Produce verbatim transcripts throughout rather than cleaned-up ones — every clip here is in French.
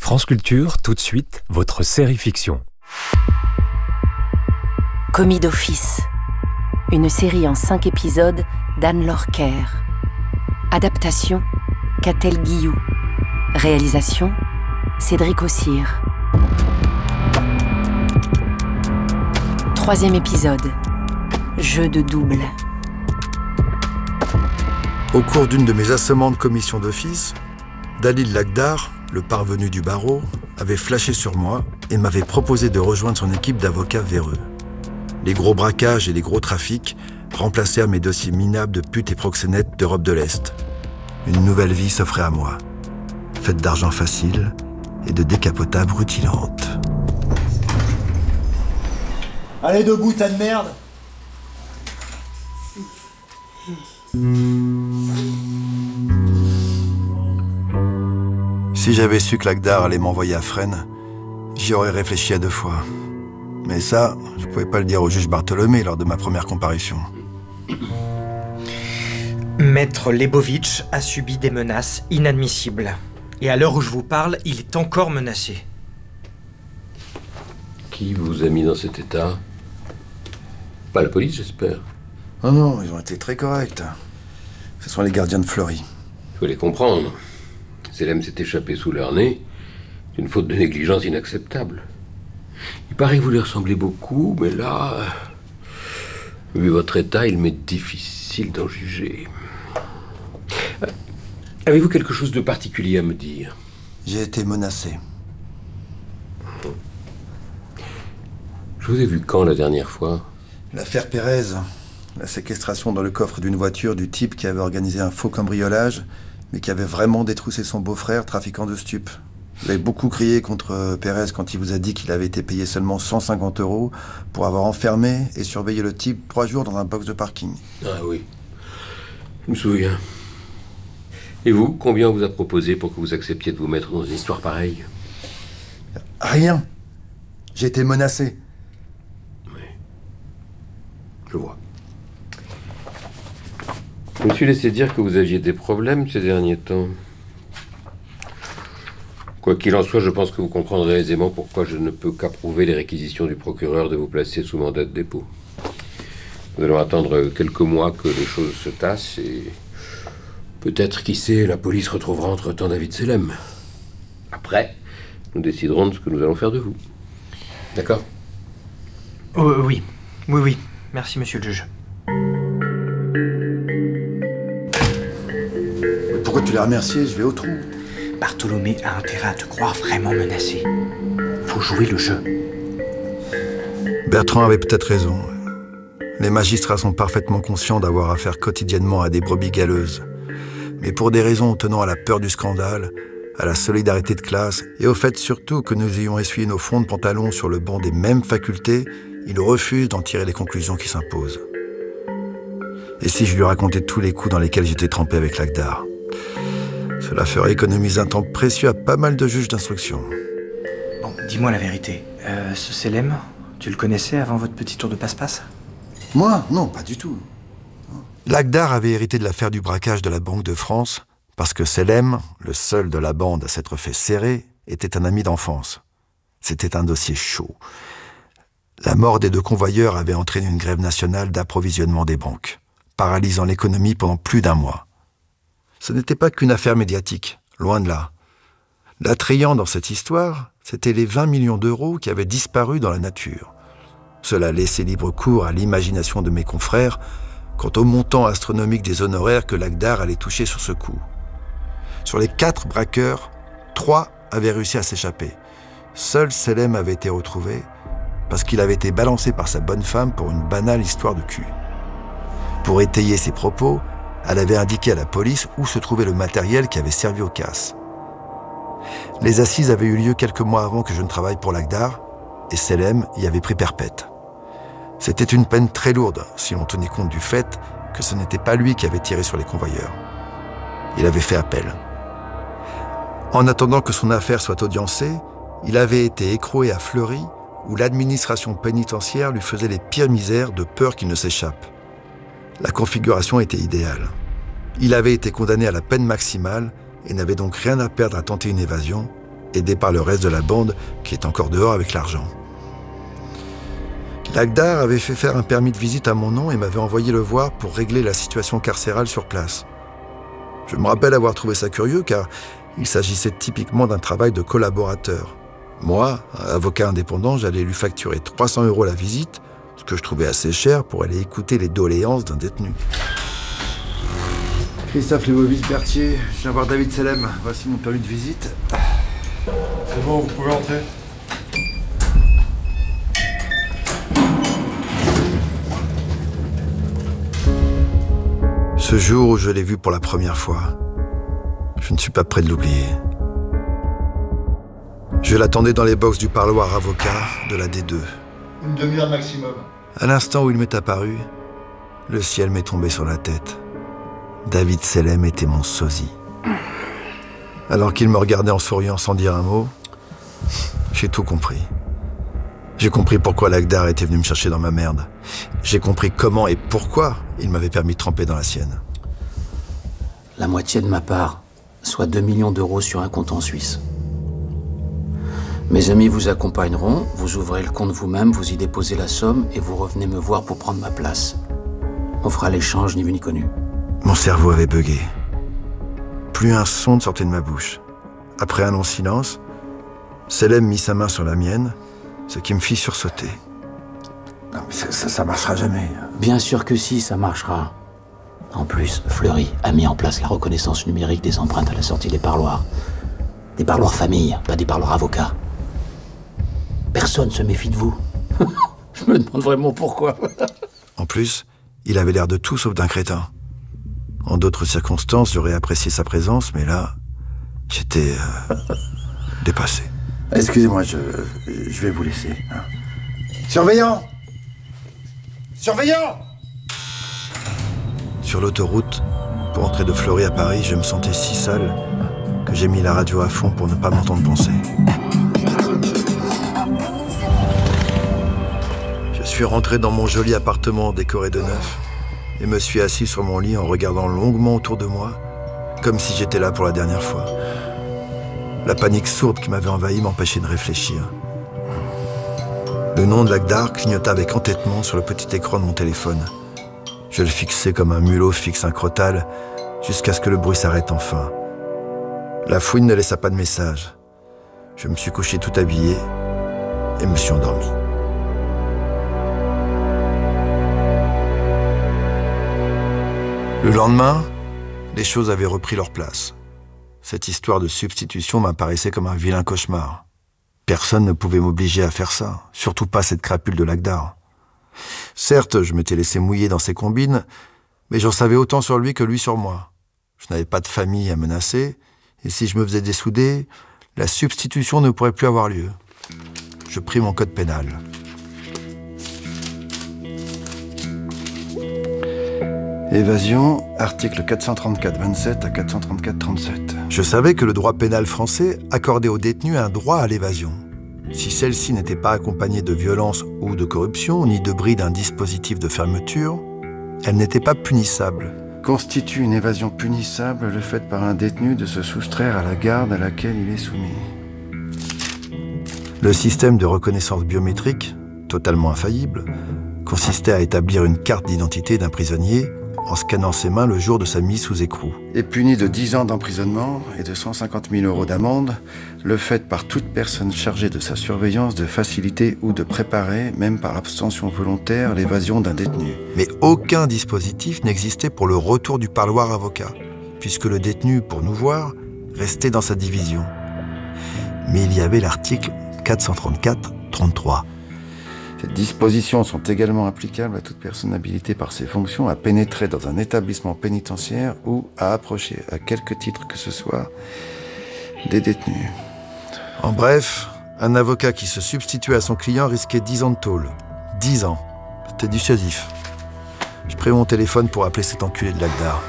France Culture, tout de suite, votre série fiction. Commis d'office, une série en cinq épisodes d'Anne-Laure Kerr. Adaptation, Catel Guillou. Réalisation, Cédric Ossire. Troisième épisode, jeu de double. Au cours d'une de mes assommants de commission d'office, Dalil Lagdar, le parvenu du barreau, avait flashé sur moi et m'avait proposé de rejoindre son équipe d'avocats véreux. Les gros braquages et les gros trafics remplacèrent mes dossiers minables de putes et proxénètes d'Europe de l'Est. Une nouvelle vie s'offrait à moi, faite d'argent facile et de décapotables rutilantes. Allez debout, tas de merde! Si j'avais su que Lagdar allait m'envoyer à Fresnes, j'y aurais réfléchi à deux fois. Mais ça, je pouvais pas le dire au juge Bartholomé lors de ma première comparution. Maître Lebovitch a subi des menaces inadmissibles. Et à l'heure où je vous parle, il est encore menacé. Qui vous a mis dans cet état? Pas la police, j'espère. Oh non, ils ont été très corrects. Ce sont les gardiens de Fleury. Il faut les comprendre. Selem s'est échappé sous leur nez. C'est une faute de négligence inacceptable. Il paraît que vous lui ressemblez beaucoup, mais là, vu votre état, il m'est difficile d'en juger. Avez-vous quelque chose de particulier à me dire? J'ai été menacé. Je vous ai vu quand la dernière fois? L'affaire Pérez, la séquestration dans le coffre d'une voiture du type qui avait organisé un faux cambriolage, mais qui avait vraiment détroussé son beau-frère, trafiquant de stupes. Vous avez beaucoup crié contre Pérez quand il vous a dit qu'il avait été payé seulement cent cinquante euros pour avoir enfermé et surveillé le type trois jours dans un box de parking. Ah oui, je me souviens. Et vous, combien on vous a proposé pour que vous acceptiez de vous mettre dans une histoire pareille? Rien. J'ai été menacé. Oui, je vois. Je me suis laissé dire que vous aviez des problèmes ces derniers temps. Quoi qu'il en soit, je pense que vous comprendrez aisément pourquoi je ne peux qu'approuver les réquisitions du procureur de vous placer sous mandat de dépôt. Nous allons attendre quelques mois que les choses se tassent et peut-être, qui sait, la police retrouvera entre-temps David Selem. Après, nous déciderons de ce que nous allons faire de vous. D'accord? Oh, oui, oui, oui. Merci, monsieur le juge. Pourquoi tu l'as remercié? Je vais au trou. Bartholomé a intérêt à te croire vraiment menacé. Faut jouer le jeu. Bertrand avait peut-être raison. Les magistrats sont parfaitement conscients d'avoir affaire quotidiennement à des brebis galeuses. Mais pour des raisons tenant à la peur du scandale, à la solidarité de classe et au fait surtout que nous ayons essuyé nos fonds de pantalon sur le banc des mêmes facultés, ils refusent d'en tirer les conclusions qui s'imposent. Et si je lui racontais tous les coups dans lesquels j'étais trempé avec Lagdar? Cela ferait économiser un temps précieux à pas mal de juges d'instruction. Bon, dis-moi la vérité. Euh, ce Selem, tu le connaissais avant votre petit tour de passe-passe? Moi? Non, pas du tout. Lagdar avait hérité de l'affaire du braquage de la Banque de France parce que Selem, le seul de la bande à s'être fait serrer, était un ami d'enfance. C'était un dossier chaud. La mort des deux convoyeurs avait entraîné une grève nationale d'approvisionnement des banques, paralysant l'économie pendant plus d'un mois. Ce n'était pas qu'une affaire médiatique, loin de là. L'attrayant dans cette histoire, c'était les vingt millions d'euros qui avaient disparu dans la nature. Cela laissait libre cours à l'imagination de mes confrères quant au montant astronomique des honoraires que Lagdar allait toucher sur ce coup. Sur les quatre braqueurs, trois avaient réussi à s'échapper. Seul Selem avait été retrouvé parce qu'il avait été balancé par sa bonne femme pour une banale histoire de cul. Pour étayer ses propos, elle avait indiqué à la police où se trouvait le matériel qui avait servi au casse. Les assises avaient eu lieu quelques mois avant que je ne travaille pour Lagdar, et Selem y avait pris perpète. C'était une peine très lourde, si l'on tenait compte du fait que ce n'était pas lui qui avait tiré sur les convoyeurs. Il avait fait appel. En attendant que son affaire soit audiencée, il avait été écroué à Fleury, où l'administration pénitentiaire lui faisait les pires misères de peur qu'il ne s'échappe. La configuration était idéale. Il avait été condamné à la peine maximale et n'avait donc rien à perdre à tenter une évasion, aidé par le reste de la bande qui est encore dehors avec l'argent. Lagdar avait fait faire un permis de visite à mon nom et m'avait envoyé le voir pour régler la situation carcérale sur place. Je me rappelle avoir trouvé ça curieux car il s'agissait typiquement d'un travail de collaborateur. Moi, avocat indépendant, j'allais lui facturer trois cents euros la visite, ce que je trouvais assez cher pour aller écouter les doléances d'un détenu. Christophe Lebovitch-Berthier, je viens voir David Selem. Voici mon permis de visite. C'est bon, vous pouvez entrer. Ce jour où je l'ai vu pour la première fois, je ne suis pas prêt de l'oublier. Je l'attendais dans les box du parloir avocat de la D deux. Une demi-heure maximum. À l'instant où il m'est apparu, le ciel m'est tombé sur la tête. David Selem était mon sosie. Alors qu'il me regardait en souriant sans dire un mot, j'ai tout compris. J'ai compris pourquoi Lagdar était venu me chercher dans ma merde. J'ai compris comment et pourquoi il m'avait permis de tremper dans la sienne. La moitié de ma part, soit deux millions d'euros sur un compte en Suisse. Mes amis vous accompagneront, vous ouvrez le compte vous-même, vous y déposez la somme et vous revenez me voir pour prendre ma place. On fera l'échange ni vu ni connu. Mon cerveau avait bugué. Plus un son ne sortait de ma bouche. Après un long silence, Selem mit sa main sur la mienne, ce qui me fit sursauter. Non, mais ça, ça, ça marchera jamais. Bien sûr que si, ça marchera. En plus, Fleury a mis en place la reconnaissance numérique des empreintes à la sortie des parloirs. Des parloirs famille, pas des parloirs avocats. Personne se méfie de vous. Je me demande vraiment pourquoi. En plus, il avait l'air de tout sauf d'un crétin. En d'autres circonstances, j'aurais apprécié sa présence, mais là, j'étais euh, dépassé. Excusez-moi, je, je vais vous laisser. Hein. Surveillant Surveillant Sur l'autoroute, pour entrer de Fleury à Paris, je me sentais si sale que j'ai mis la radio à fond pour ne pas m'entendre penser. Je suis rentré dans mon joli appartement décoré de neuf et me suis assis sur mon lit en regardant longuement autour de moi, comme si j'étais là pour la dernière fois. La panique sourde qui m'avait envahi m'empêchait de réfléchir. Le nom de Lagdar clignota avec entêtement sur le petit écran de mon téléphone. Je le fixais comme un mulot fixe un crotal jusqu'à ce que le bruit s'arrête enfin. La fouine ne laissa pas de message. Je me suis couché tout habillé et me suis endormi. Le lendemain, les choses avaient repris leur place. Cette histoire de substitution m'apparaissait comme un vilain cauchemar. Personne ne pouvait m'obliger à faire ça, surtout pas cette crapule de Lagdar. Certes, je m'étais laissé mouiller dans ses combines, mais j'en savais autant sur lui que lui sur moi. Je n'avais pas de famille à menacer, et si je me faisais dessouder, la substitution ne pourrait plus avoir lieu. Je pris mon code pénal. Évasion, article quatre cent trente-quatre vingt-sept à quatre cent trente-quatre trente-sept. Je savais que le droit pénal français accordait aux détenus un droit à l'évasion. Si celle-ci n'était pas accompagnée de violence ou de corruption, ni de bris d'un dispositif de fermeture, elle n'était pas punissable. Constitue une évasion punissable le fait par un détenu de se soustraire à la garde à laquelle il est soumis. Le système de reconnaissance biométrique, totalement infaillible, consistait à établir une carte d'identité d'un prisonnier en scannant ses mains le jour de sa mise sous écrou. Est puni de dix ans d'emprisonnement et de cent cinquante mille euros d'amende le fait par toute personne chargée de sa surveillance de faciliter ou de préparer, même par abstention volontaire, l'évasion d'un détenu. Mais aucun dispositif n'existait pour le retour du parloir avocat, puisque le détenu, pour nous voir, restait dans sa division. Mais il y avait l'article quatre cent trente-quatre trente-trois. Ces dispositions sont également applicables à toute personne habilitée par ses fonctions à pénétrer dans un établissement pénitentiaire ou à approcher, à quelque titre que ce soit, des détenus. En bref, un avocat qui se substituait à son client risquait dix ans de tôle. dix ans. C'était dissuasif. Je pris mon téléphone pour appeler cet enculé de Lagdar.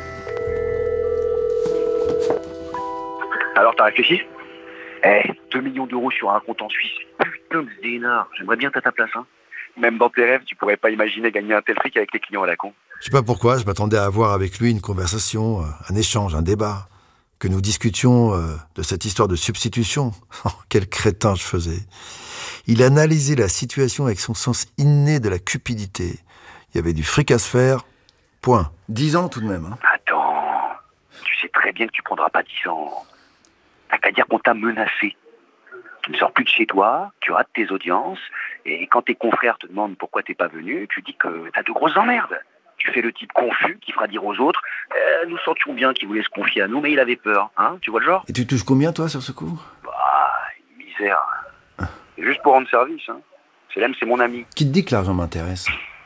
Alors, t'as réfléchi ? Eh, deux millions d'euros sur un compte en Suisse. Putain de dénard. J'aimerais bien être à ta place, hein. Même dans tes rêves, tu pourrais pas imaginer gagner un tel fric avec les clients à la con. Je sais pas pourquoi, je m'attendais à avoir avec lui une conversation, un échange, un débat. que nous discutions euh, de cette histoire de substitution. Oh, quel crétin je faisais. Il analysait la situation avec son sens inné de la cupidité. Il y avait du fric à se faire, point. Dix ans tout de même. Hein. Attends, tu sais très bien que tu prendras pas dix ans. T'as qu'à dire qu'on t'a menacé. Tu ne sors plus de chez toi, tu rates tes audiences, et quand tes confrères te demandent pourquoi t'es pas venu, tu dis que t'as de grosses emmerdes. Tu fais le type confus qui fera dire aux autres euh, « Nous sentions bien qu'il voulait se confier à nous, mais il avait peur. » Hein, tu vois le genre? Et tu touches combien, toi, sur ce coup? Bah, une misère. Ah. C'est juste pour rendre service. Hein. Célem, c'est mon ami. Qui te dit que l'argent m'intéresse?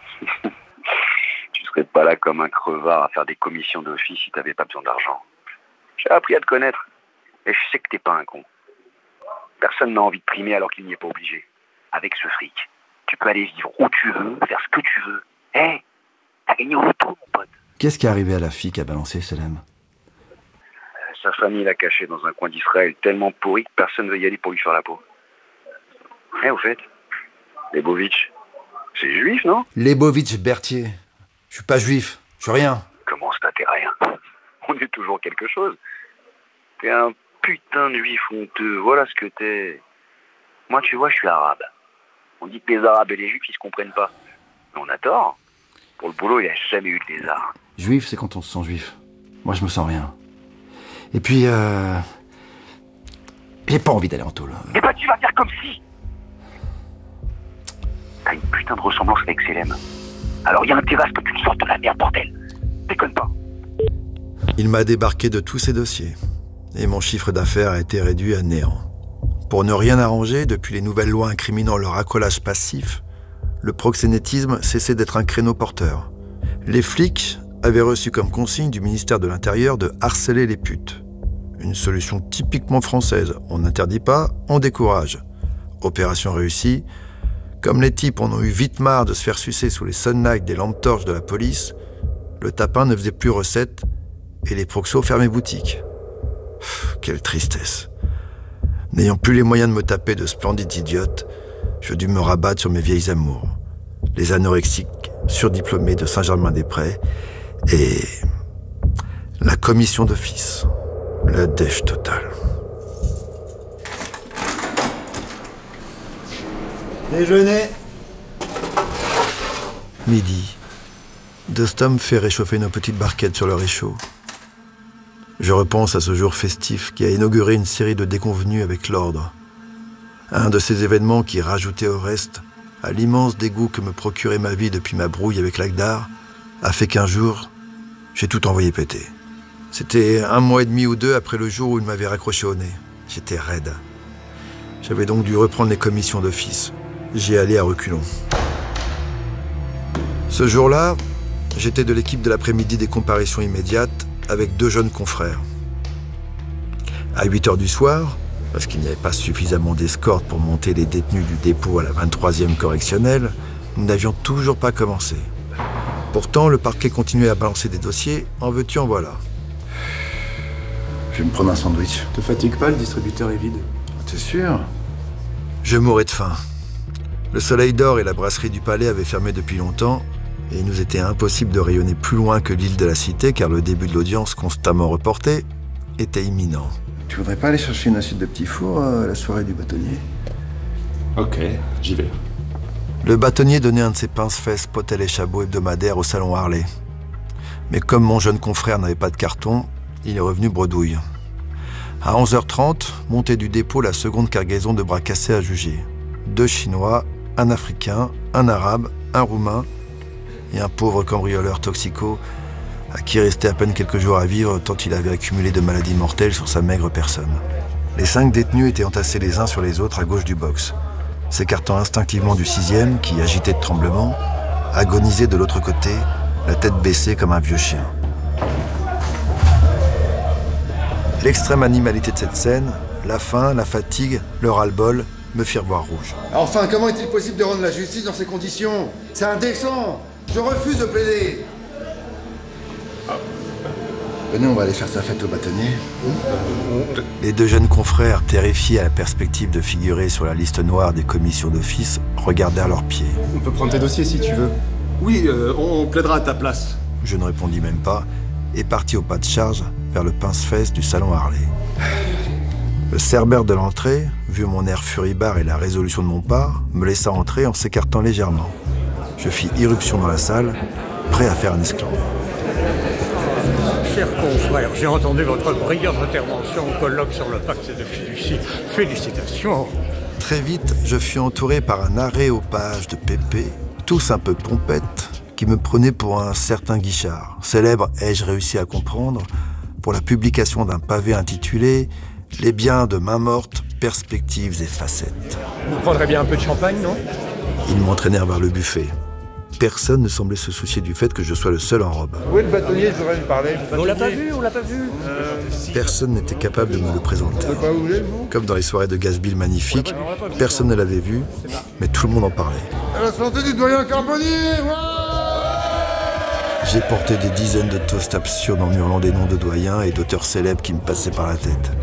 Tu serais pas là comme un crevard à faire des commissions d'office si t'avais pas besoin d'argent. J'ai appris à te connaître. Et je sais que t'es pas un con. Personne n'a envie de primer alors qu'il n'y est pas obligé. Avec ce fric, tu peux aller vivre où tu veux, faire ce que tu veux. Hé, hey, t'as gagné au loto, mon pote. Qu'est-ce qui est arrivé à la fille qui a balancé Célem? euh, Sa famille l'a cachée dans un coin d'Israël tellement pourri que personne ne veut y aller pour lui faire la peau. Eh, hey, au fait, Lebovitch, c'est juif, non? Lebovitch Berthier. Je suis pas juif, je suis rien. Comment ça, t'es rien? On est toujours quelque chose. T'es un putain de juif honteux, voilà ce que t'es. Moi, tu vois, je suis arabe. On dit que les arabes et les juifs, ils se comprennent pas. Mais on a tort. Pour le boulot, il a jamais eu de lézard. Juif, c'est quand on se sent juif. Moi, je me sens rien. Et puis, euh... j'ai pas envie d'aller en tôle. Eh ben, tu vas faire comme si. T'as une putain de ressemblance avec Célem. Alors, il y a intérêt à ce que tu te sortes de la merde, bordel. Déconne pas. Il m'a débarqué de tous ses dossiers. Et mon chiffre d'affaires a été réduit à néant. Pour ne rien arranger, depuis les nouvelles lois incriminant le racolage passif, le proxénétisme cessait d'être un créneau porteur. Les flics avaient reçu comme consigne du ministère de l'Intérieur de harceler les putes. Une solution typiquement française. On n'interdit pas, on décourage. Opération réussie. Comme les types en ont eu vite marre de se faire sucer sous les sunlights des lampes torches de la police, le tapin ne faisait plus recette et les proxos fermaient boutique. Pff, quelle tristesse. N'ayant plus les moyens de me taper de splendides idiotes, je dus me rabattre sur mes vieilles amours, les anorexiques surdiplômés de Saint-Germain-des-Prés et la commission d'office, la dèche totale. Déjeuner. Midi. Dostum fait réchauffer nos petites barquettes sur le réchaud. Je repense à ce jour festif qui a inauguré une série de déconvenues avec l'ordre. Un de ces événements qui, rajouté au reste, à l'immense dégoût que me procurait ma vie depuis ma brouille avec l'Agdar, a fait qu'un jour, j'ai tout envoyé péter. C'était un mois et demi ou deux après le jour où il m'avait raccroché au nez. J'étais raide. J'avais donc dû reprendre les commissions d'office. J'y allais à reculons. Ce jour-là, j'étais de l'équipe de l'après-midi des comparutions immédiates avec deux jeunes confrères. À huit heures du soir, parce qu'il n'y avait pas suffisamment d'escorte pour monter les détenus du dépôt à la vingt-troisième correctionnelle, nous n'avions toujours pas commencé. Pourtant, le parquet continuait à balancer des dossiers, en veux-tu, en voilà. Je vais me prendre un sandwich. Te fatigue pas, le distributeur est vide. T'es sûr? Je mourais de faim. Le Soleil d'Or et la brasserie du Palais avaient fermé depuis longtemps, et il nous était impossible de rayonner plus loin que l'île de la Cité, car le début de l'audience, constamment reporté, était imminent. Tu voudrais pas aller chercher une assiette de petits fours à la soirée du bâtonnier? Ok, j'y vais. Le bâtonnier donnait un de ses pince-fesses, potel et chabot hebdomadaires au salon Harley. Mais comme mon jeune confrère n'avait pas de carton, il est revenu bredouille. À onze heures trente, montée du dépôt la seconde cargaison de bras cassés à juger. Deux Chinois, un Africain, un Arabe, un Roumain et un pauvre cambrioleur toxico à qui restait à peine quelques jours à vivre tant il avait accumulé de maladies mortelles sur sa maigre personne. Les cinq détenus étaient entassés les uns sur les autres à gauche du box, s'écartant instinctivement du sixième qui, agité de tremblement, agonisait de l'autre côté, la tête baissée comme un vieux chien. L'extrême animalité de cette scène, la faim, la fatigue, le ras-le-bol, me firent voir rouge. Enfin, comment est-il possible de rendre la justice dans ces conditions? C'est indécent! Je refuse de plaider! Venez, on va aller faire sa fête au bâtonnier. Les deux jeunes confrères, terrifiés à la perspective de figurer sur la liste noire des commissions d'office, regardèrent leurs pieds. On peut prendre tes dossiers si tu veux. Oui, euh, on plaidera à ta place. Je ne répondis même pas et partis au pas de charge vers le pince-fesses du salon Harley. Le cerbère de l'entrée, vu mon air furibard et la résolution de mon pas, me laissa entrer en s'écartant légèrement. Je fis irruption dans la salle, prêt à faire un esclandre. Chers confrères, j'ai entendu votre brillante intervention au colloque sur le pacte de fiducie. Félicitations. Très vite, je fus entouré par un aréopage de pépés, tous un peu pompettes, qui me prenaient pour un certain Guichard, célèbre, ai-je réussi à comprendre, pour la publication d'un pavé intitulé « Les biens de main morte, perspectives et facettes ». Vous prendrez bien un peu de champagne, non? Ils m'entraînèrent vers le buffet. Personne ne semblait se soucier du fait que je sois le seul en robe. Où est le bâtonnier? Je voudrais lui parler. On l'a pas vu, on l'a pas vu. Euh, Personne n'était capable de me le présenter. vous savez pas où vous êtes, vous? Comme dans les soirées de Gatsby magnifiques, personne ne l'avait vu, mais tout le monde en parlait. À la santé du doyen Carbonnier. J'ai porté des dizaines de toasts absurdes en hurlant des noms de doyens et d'auteurs célèbres qui me passaient par la tête.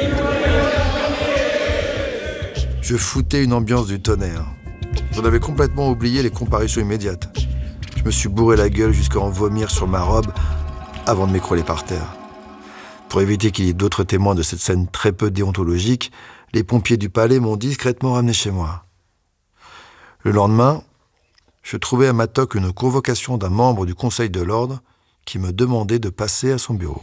Je foutais une ambiance du tonnerre. J'en avais complètement oublié les comparutions immédiates. Je me suis bourré la gueule jusqu'à en vomir sur ma robe avant de m'écrouler par terre. Pour éviter qu'il y ait d'autres témoins de cette scène très peu déontologique, les pompiers du palais m'ont discrètement ramené chez moi. Le lendemain, je trouvais à ma toque une convocation d'un membre du Conseil de l'Ordre qui me demandait de passer à son bureau.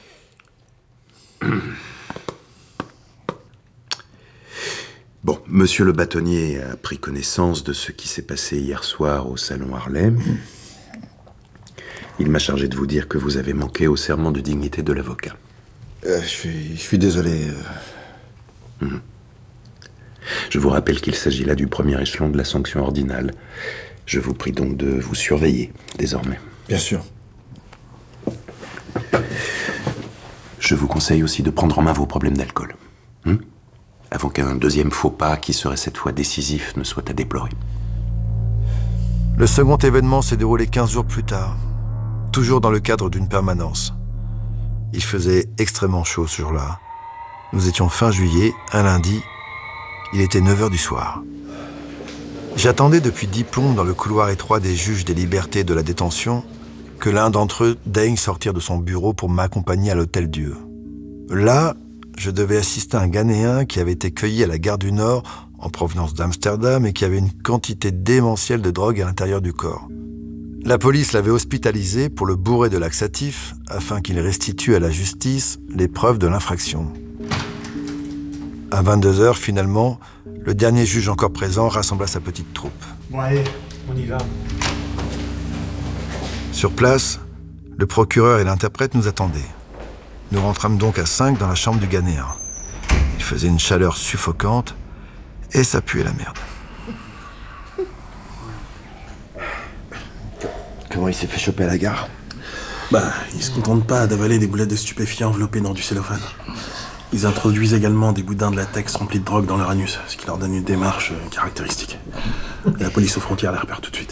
Bon, monsieur le bâtonnier a pris connaissance de ce qui s'est passé hier soir au salon Harley. Il m'a chargé de vous dire que vous avez manqué au serment de dignité de l'avocat. Euh, je suis, je suis désolé. Euh... Mmh. Je vous rappelle qu'il s'agit là du premier échelon de la sanction ordinale. Je vous prie donc de vous surveiller, désormais. Bien sûr. Je vous conseille aussi de prendre en main vos problèmes d'alcool. Mmh avant qu'un deuxième faux pas, qui serait cette fois décisif, ne soit à déplorer. Le second événement s'est déroulé quinze jours plus tard, toujours dans le cadre d'une permanence. Il faisait extrêmement chaud ce jour-là. Nous étions fin juillet, un lundi. Il était neuf heures du soir. J'attendais depuis dix plombs dans le couloir étroit des juges des libertés de la détention que l'un d'entre eux daigne sortir de son bureau pour m'accompagner à l'Hôtel-Dieu. Là, je devais assister à un Ghanéen qui avait été cueilli à la gare du Nord en provenance d'Amsterdam et qui avait une quantité démentielle de drogue à l'intérieur du corps. La police l'avait hospitalisé pour le bourrer de laxatifs afin qu'il restitue à la justice les preuves de l'infraction. À vingt-deux heures, finalement, le dernier juge encore présent rassembla sa petite troupe. Bon allez, on y va. Sur place, le procureur et l'interprète nous attendaient. Nous rentrâmes donc à cinq dans la chambre du Ghanéen. Il faisait une chaleur suffocante et ça puait la merde. Comment il s'est fait choper à la gare? Bah, ils se contentent pas d'avaler des boulettes de stupéfiants enveloppées dans du cellophane. Ils introduisent également des boudins de latex remplis de drogue dans leur anus, ce qui leur donne une démarche euh, caractéristique. Et la police aux frontières les repère tout de suite.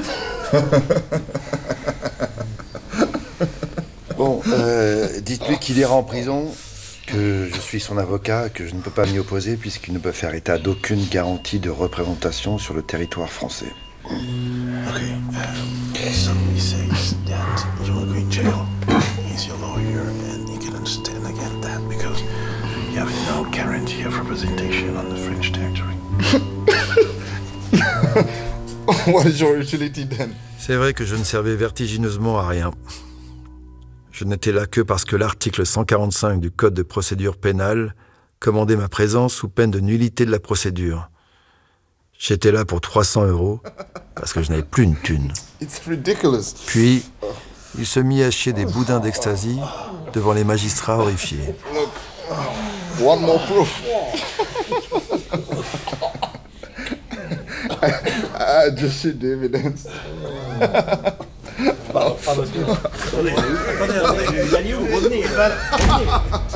Bon, euh, dites-lui qu'il ira en prison, que je suis son avocat, que je ne peux pas m'y opposer puisqu'il ne peut faire état d'aucune garantie de représentation sur le territoire français. Ok. Um, somebody says that you're going to jail. He's your lawyer and he can understand again that because you have no guarantee of representation on the French territory. What is your utility then? C'est vrai que je ne servais vertigineusement à rien. Je n'étais là que parce que l'article cent quarante-cinq du Code de procédure pénale commandait ma présence sous peine de nullité de la procédure. J'étais là pour trois cents euros, parce que je n'avais plus une thune. It's ridiculous. Puis, il se mit à chier des boudins d'ecstasy devant les magistrats horrifiés. Look, one more proof. I, I just see the evidence. Pardon, pardon, excusez-moi. Attendez, attendez, attendez, vous alliez où? Revenez, revenez.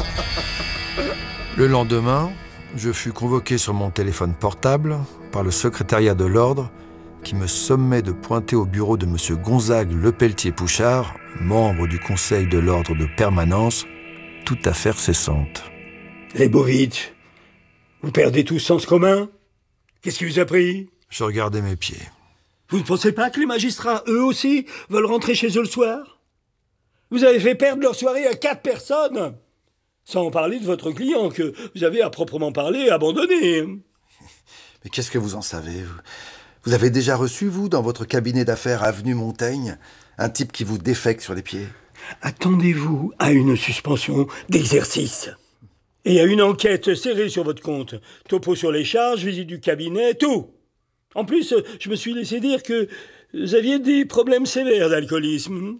Le lendemain, je fus convoqué sur mon téléphone portable par le secrétariat de l'ordre qui me sommait de pointer au bureau de M. Gonzague Lepelletier-Pouchard, membre du conseil de l'ordre de permanence, toute affaire cessante. Lebovitch, vous perdez tout sens commun? Qu'est-ce qui vous a pris? Je regardais mes pieds. Vous ne pensez pas que les magistrats, eux aussi, veulent rentrer chez eux le soir? Vous avez fait perdre leur soirée à quatre personnes. Sans parler de votre client que vous avez à proprement parler abandonné. Mais qu'est-ce que vous en savez? Vous avez déjà reçu, vous, dans votre cabinet d'affaires avenue Montaigne, un type qui vous défecte sur les pieds? Attendez-vous à une suspension d'exercice. Et à une enquête serrée sur votre compte. Topo sur les charges, visite du cabinet, tout. En plus, je me suis laissé dire que vous aviez des problèmes sévères d'alcoolisme.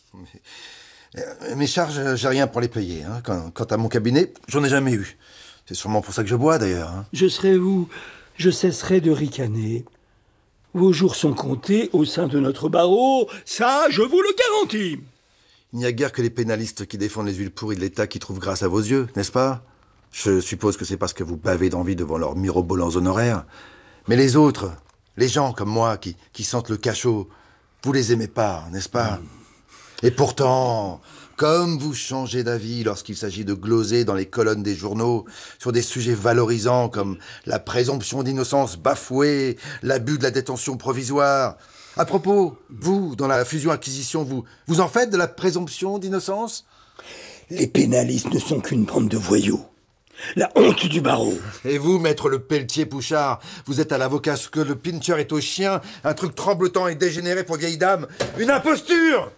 Mes charges, j'ai rien pour les payer. Hein. Quant, quant à mon cabinet, j'en ai jamais eu. C'est sûrement pour ça que je bois, d'ailleurs. Hein. Je serai vous, je cesserai de ricaner. Vos jours sont comptés au sein de notre barreau, ça, je vous le garantis. Il n'y a guère que les pénalistes qui défendent les huiles pourries de l'État qui trouvent grâce à vos yeux, n'est-ce pas? Je suppose que c'est parce que vous bavez d'envie devant leurs mirobolants honoraires. Mais les autres, les gens comme moi qui, qui sentent le cachot, vous les aimez pas, n'est-ce pas? mmh. Et pourtant, comme vous changez d'avis lorsqu'il s'agit de gloser dans les colonnes des journaux sur des sujets valorisants comme la présomption d'innocence bafouée, l'abus de la détention provisoire. À propos, vous, dans la fusion-acquisition, vous, vous en faites de la présomption d'innocence? Les pénalistes ne sont qu'une bande de voyous. La honte du barreau. Et vous, maître Le Pelletier-Pouchard, vous êtes à l'avocat ce que le pincher est au chien, un truc tremblotant et dégénéré pour vieille dame, une imposture!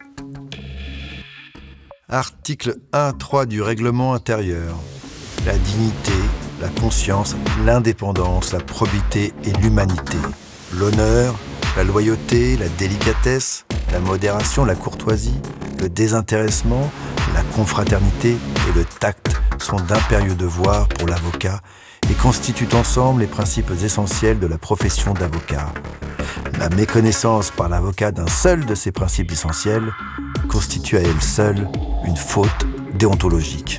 Article un point trois du règlement intérieur. La dignité, la conscience, l'indépendance, la probité et l'humanité. L'honneur, la loyauté, la délicatesse, la modération, la courtoisie, le désintéressement, la confraternité et le tact sont d'impérieux devoirs pour l'avocat et constituent ensemble les principes essentiels de la profession d'avocat. La méconnaissance par l'avocat d'un seul de ces principes essentiels constitue à elle seule une faute déontologique.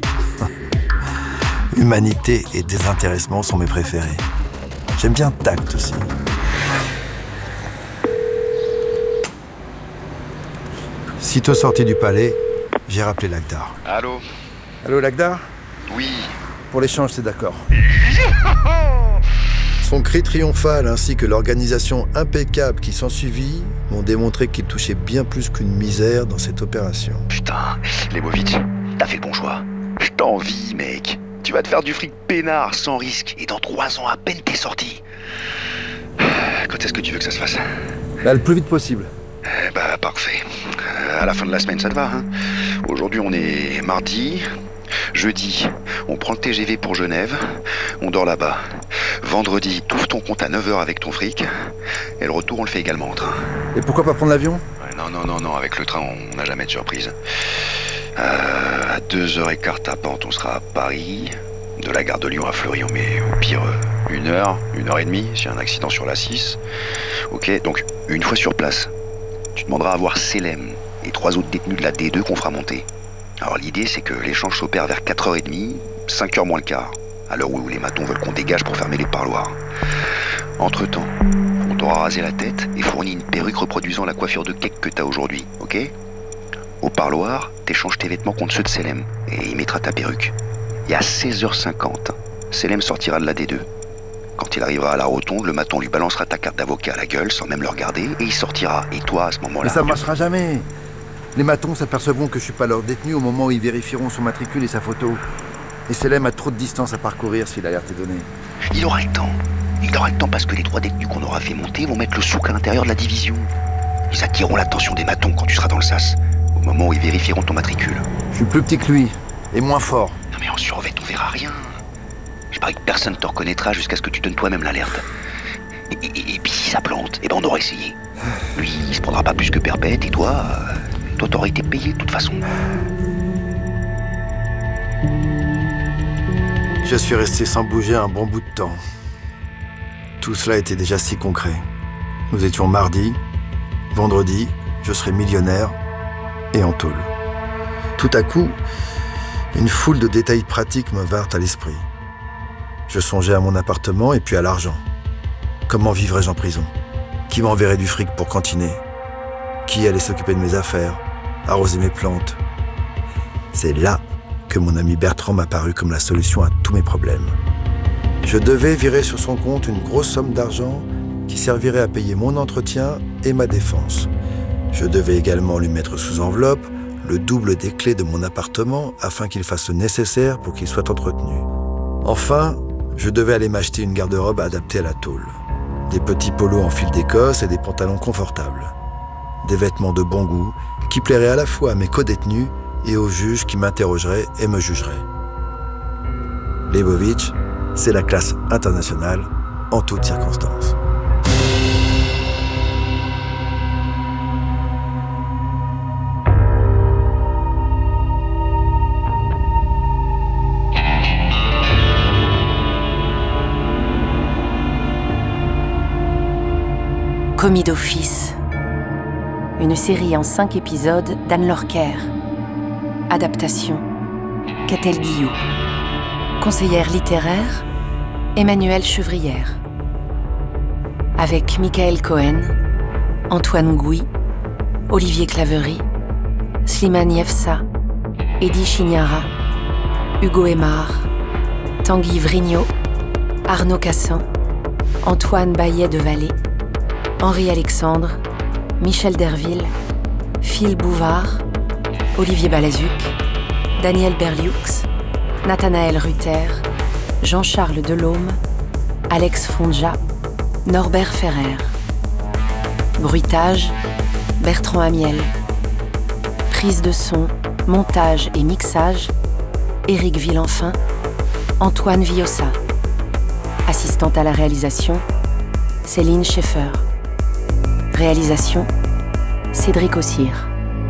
Humanité et désintéressement sont mes préférés. J'aime bien tact aussi. Sitôt sorti du palais, j'ai rappelé Lagdar. Allô? Allô Lagdar? Oui. Pour l'échange, c'est d'accord. Son cri triomphal ainsi que l'organisation impeccable qui s'ensuivit m'ont démontré qu'il touchait bien plus qu'une misère dans cette opération. Putain, Lebovitch, t'as fait le bon choix. Je t'envie, mec. Tu vas te faire du fric peinard, sans risque, et dans trois ans à peine t'es sorti. Quand est-ce que tu veux que ça se fasse? Bah, le plus vite possible. Eh bah, parfait. Euh, à la fin de la semaine, ça te va, hein? Aujourd'hui, on est mardi. Jeudi, on prend le T G V pour Genève, on dort là-bas. Vendredi, t'ouvres ton compte à neuf heures avec ton fric, et le retour, on le fait également en train. Et pourquoi pas prendre l'avion? Ouais, Non, non, non, non, avec le train, on n'a jamais de surprise. Euh, à deux heures quinze à Pente, on sera à Paris. De la gare de Lyon à Fleury, on met au pire une heure, une heure et demie, s'il y a un accident sur la six. Ok, donc une fois sur place, tu demanderas à voir Selem et trois autres détenus de la D deux qu'on fera monter. Alors l'idée, c'est que l'échange s'opère vers quatre heures trente, cinq heures moins le quart, à l'heure où les matons veulent qu'on dégage pour fermer les parloirs. Entre-temps, on t'aura rasé la tête et fourni une perruque reproduisant la coiffure de cake que t'as aujourd'hui, ok? Au parloir, t'échanges tes vêtements contre ceux de Selem et il mettra ta perruque. Et à seize heures cinquante, Selem sortira de la D deux. Quand il arrivera à la rotonde, le maton lui balancera ta carte d'avocat à la gueule sans même le regarder et il sortira. Et toi, à ce moment-là... Mais ça ne marchera jamais. Les matons s'apercevront que je suis pas leur détenu au moment où ils vérifieront son matricule et sa photo. Et Selem a trop de distance à parcourir s'il alerte tes données. Il aura le temps. Il aura le temps parce que les trois détenus qu'on aura fait monter vont mettre le souk à l'intérieur de la division. Ils attireront l'attention des matons quand tu seras dans le sas, au moment où ils vérifieront ton matricule. Je suis plus petit que lui, et moins fort. Non mais en survêt, on verra rien. Je parie que personne ne te reconnaîtra jusqu'à ce que tu donnes toi-même l'alerte. Et, et, et puis si ça plante, eh ben on aura essayé. Lui, il se prendra pas plus que perpète, et toi... Euh, toi t'aurais été payé de toute façon. Je suis resté sans bouger un bon bout de temps. Tout cela était déjà si concret. Nous étions mardi, vendredi, je serais millionnaire et en tôle. Tout à coup, une foule de détails pratiques me vinrent à l'esprit. Je songeais à mon appartement et puis à l'argent. Comment vivrais-je en prison? Qui m'enverrait du fric pour cantiner? Qui allait s'occuper de mes affaires, arroser mes plantes? C'est là que mon ami Bertrand m'apparut comme la solution à tous mes problèmes. Je devais virer sur son compte une grosse somme d'argent qui servirait à payer mon entretien et ma défense. Je devais également lui mettre sous enveloppe le double des clés de mon appartement afin qu'il fasse le nécessaire pour qu'il soit entretenu. Enfin, je devais aller m'acheter une garde-robe adaptée à la tôle. Des petits polos en fil d'Écosse et des pantalons confortables. Des vêtements de bon goût qui plairaient à la fois à mes codétenus et aux juges qui m'interrogeraient et me jugeraient. Leibovitch, c'est la classe internationale en toutes circonstances. Commis d'office. Une série en cinq épisodes d'Anne-Laure Kerr. Adaptation, Catel Guillou. Conseillère littéraire, Emmanuelle Chevrière. Avec Michael Cohen, Antoine Gouy, Olivier Claverie, Slimane Yefsa, Eddy Chignara, Hugo Aymar, Tanguy Vrigno, Arnaud Cassan, Antoine Baillet de Vallée, Henri Alexandre, Michel Derville, Phil Bouvard, Olivier Balazuc, Daniel Berlioux, Nathanaël Ruther, Jean-Charles Delhomme, Alex Fonja, Norbert Ferrer. Bruitage, Bertrand Amiel. Prise de son, montage et mixage, Éric Villenfin, Antoine Villossa. Assistante à la réalisation, Céline Schaeffer. Réalisation, Cédric Ossire.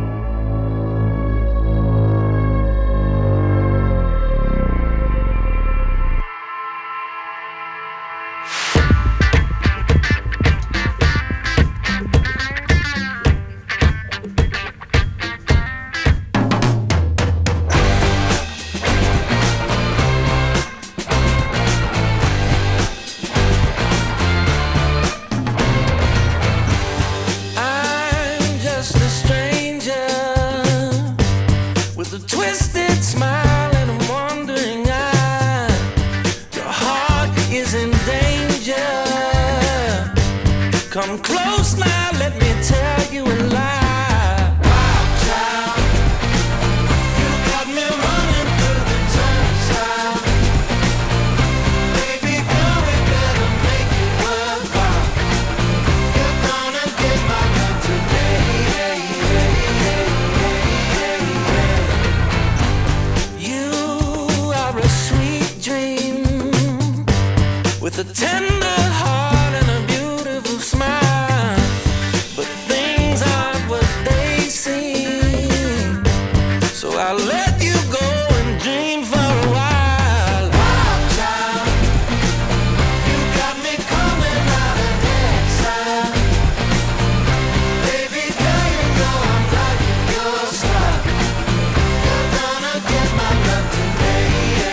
Come close now, let me tell you a lie. Wow, child, you got me running through the turnstile. Baby girl, we better make it worthwhile. You're gonna get my love today. You are a sweet dream with a tender heart. I'll let you go and dream for a while. Wow, child, you got me coming out of exile. Baby girl, you know I'm liking your style. You're gonna get my love today.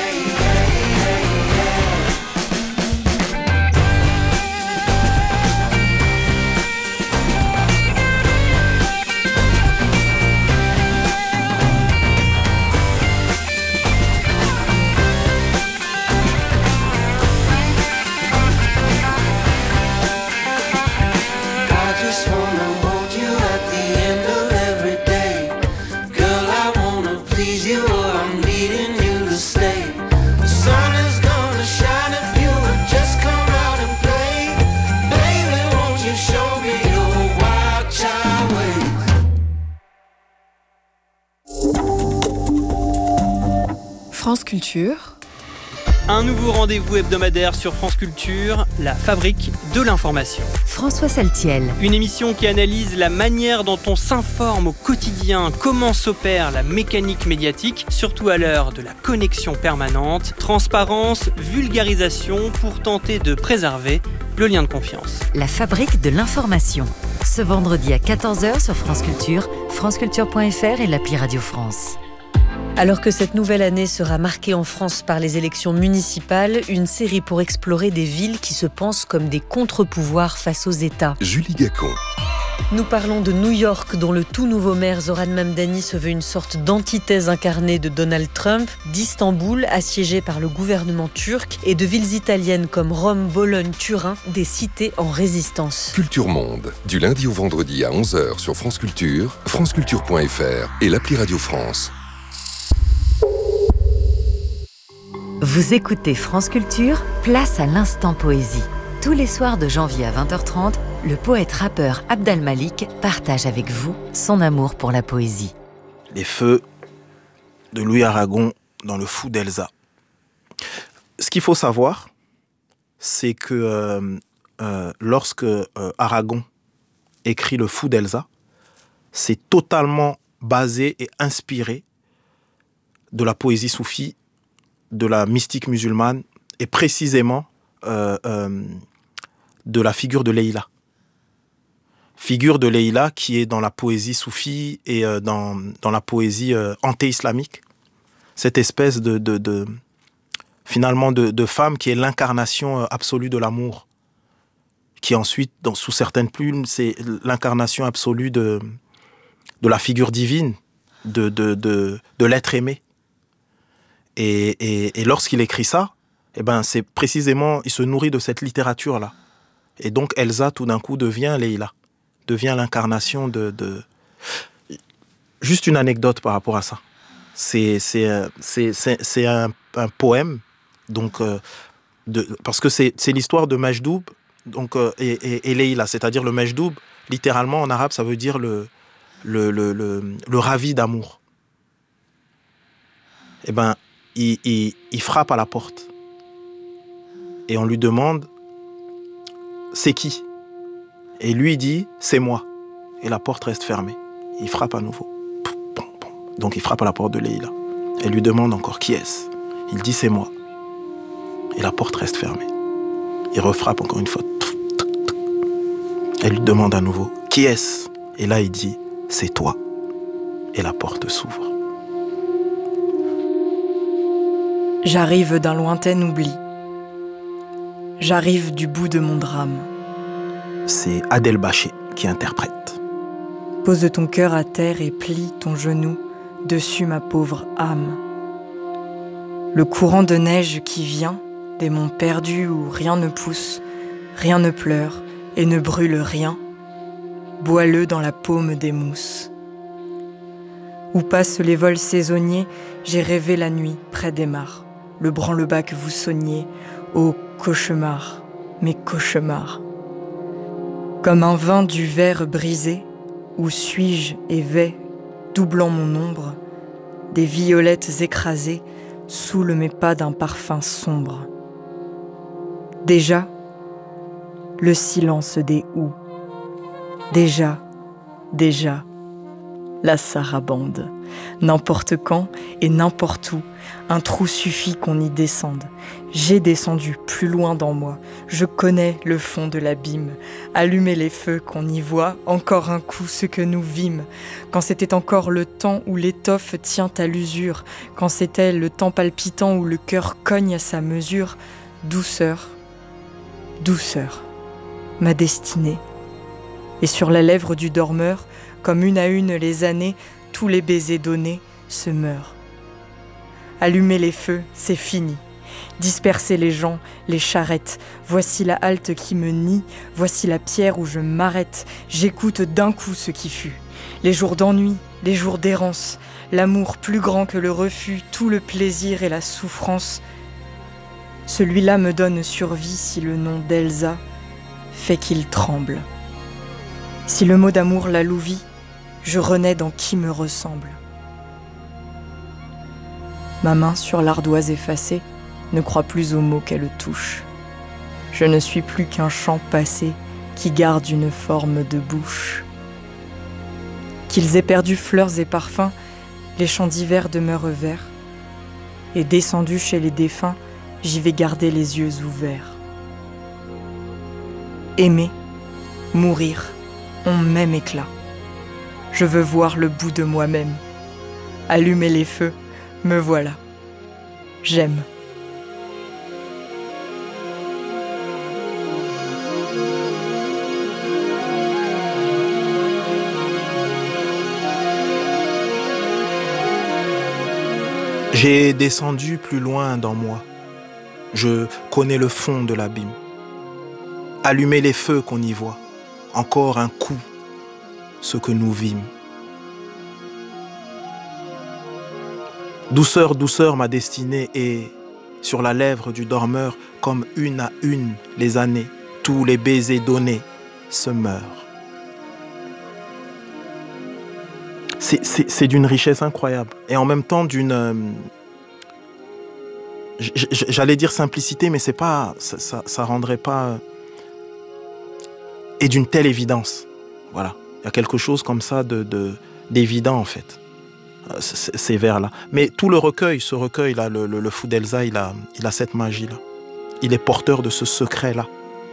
France Culture. Un nouveau rendez-vous hebdomadaire sur France Culture, la fabrique de l'information. François Saltiel. Une émission qui analyse la manière dont on s'informe au quotidien, comment s'opère la mécanique médiatique, surtout à l'heure de la connexion permanente, transparence, vulgarisation pour tenter de préserver le lien de confiance. La fabrique de l'information. Ce vendredi à quatorze heures sur France Culture, franceculture point f r et l'appli Radio France. Alors que cette nouvelle année sera marquée en France par les élections municipales, une série pour explorer des villes qui se pensent comme des contre-pouvoirs face aux États. Julie Gacon. Nous parlons de New York, dont le tout nouveau maire Zoran Mamdani se veut une sorte d'antithèse incarnée de Donald Trump, d'Istanbul, assiégé par le gouvernement turc, et de villes italiennes comme Rome, Bologne, Turin, des cités en résistance. Culture Monde, du lundi au vendredi à onze heures sur France Culture, franceculture point f r et l'appli Radio France. Vous écoutez France Culture, place à l'instant poésie. Tous les soirs de janvier à vingt heures trente, le poète-rappeur Abdal Malik partage avec vous son amour pour la poésie. Les feux de Louis Aragon dans le Fou d'Elsa. Ce qu'il faut savoir, c'est que euh, euh, lorsque euh, Aragon écrit le Fou d'Elsa, c'est totalement basé et inspiré de la poésie soufie, de la mystique musulmane et précisément euh, euh, de la figure de Leïla. Figure de Leïla qui est dans la poésie soufie et euh, dans, dans la poésie euh, anté-islamique. Cette espèce de, de, de finalement de, de femme qui est l'incarnation absolue de l'amour. Qui ensuite, dans, sous certaines plumes, c'est l'incarnation absolue de, de la figure divine, de, de, de, de l'être aimé. Et, et, et lorsqu'il écrit ça, eh ben, c'est précisément, il se nourrit de cette littérature-là. Et donc Elsa, tout d'un coup, devient Leïla, devient l'incarnation de, de... Juste une anecdote par rapport à ça. C'est, c'est, c'est, c'est, c'est un, un poème, donc, euh, de, parce que c'est, c'est l'histoire de Majdoub donc, euh, et, et, et Leïla, c'est-à-dire le Majdoub, littéralement en arabe, ça veut dire le, le, le, le, le ravi d'amour. Eh ben, il, il, il frappe à la porte. Et on lui demande « C'est qui ?» Et lui dit « C'est moi ». Et la porte reste fermée. Il frappe à nouveau. Donc il frappe à la porte de Leïla. Elle lui demande encore « Qui est-ce ?» Il dit « C'est moi ». Et la porte reste fermée. Il refrappe encore une fois. Elle lui demande à nouveau « Qui est-ce ?» Et là il dit « C'est toi ». Et la porte s'ouvre. J'arrive d'un lointain oubli. J'arrive du bout de mon drame. C'est Adèle Bachet qui interprète. Pose ton cœur à terre et plie ton genou dessus ma pauvre âme. Le courant de neige qui vient des monts perdus où rien ne pousse, rien ne pleure et ne brûle rien, bois-le dans la paume des mousses. Où passent les vols saisonniers, j'ai rêvé la nuit près des mares. Le branle-bas que vous sonniez, ô cauchemar, mes cauchemars. Comme un vin du verre brisé, où suis-je et vais, doublant mon ombre, des violettes écrasées soulent mes pas d'un parfum sombre. Déjà, le silence des houes. Déjà, déjà, la sarabande. N'importe quand et n'importe où, un trou suffit qu'on y descende. J'ai descendu plus loin dans moi, je connais le fond de l'abîme. Allumer les feux qu'on y voit, encore un coup ce que nous vîmes. Quand c'était encore le temps où l'étoffe tient à l'usure, quand c'était le temps palpitant où le cœur cogne à sa mesure, douceur, douceur, ma destinée. Et sur la lèvre du dormeur, comme une à une les années, tous les baisers donnés se meurent. Allumer les feux, c'est fini. Disperser les gens, les charrettes. Voici la halte qui me nie, voici la pierre où je m'arrête. J'écoute d'un coup ce qui fut. Les jours d'ennui, les jours d'errance, l'amour plus grand que le refus, tout le plaisir et la souffrance. Celui-là me donne survie si le nom d'Elsa fait qu'il tremble. Si le mot d'amour l'alouvit, je renais dans qui me ressemble. Ma main sur l'ardoise effacée ne croit plus aux mots qu'elle touche. Je ne suis plus qu'un chant passé qui garde une forme de bouche. Qu'ils aient perdu fleurs et parfums, les chants d'hiver demeurent verts. Et descendu chez les défunts, j'y vais garder les yeux ouverts. Aimer, mourir, ont même éclat. Je veux voir le bout de moi-même. Allumer les feux, me voilà. J'aime. J'ai descendu plus loin dans moi. Je connais le fond de l'abîme. Allumer les feux qu'on y voit. Encore un coup, ce que nous vîmes. Douceur, douceur, ma destinée est sur la lèvre du dormeur, comme une à une les années, tous les baisers donnés se meurent. C'est, c'est, c'est d'une richesse incroyable et en même temps d'une, euh, j'allais dire simplicité, mais c'est pas, ça, ça, ça rendrait pas, euh, et d'une telle évidence. Voilà, il y a quelque chose comme ça de, de d'évident en fait. Ces, ces vers-là. Mais tout le recueil, ce recueil-là, le, le, le Fou d'Elsa, il a, il a cette magie-là. Il est porteur de ce secret-là.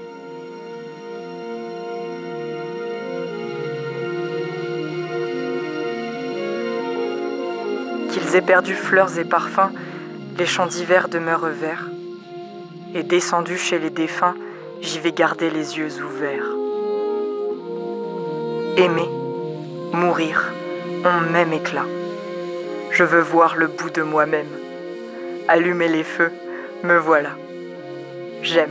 Qu'ils aient perdu fleurs et parfums, les champs d'hiver demeurent verts. Et descendu chez les défunts, j'y vais garder les yeux ouverts. Aimer, mourir, ont même éclat. Je veux voir le bout de moi-même. Allumer les feux, me voilà. J'aime.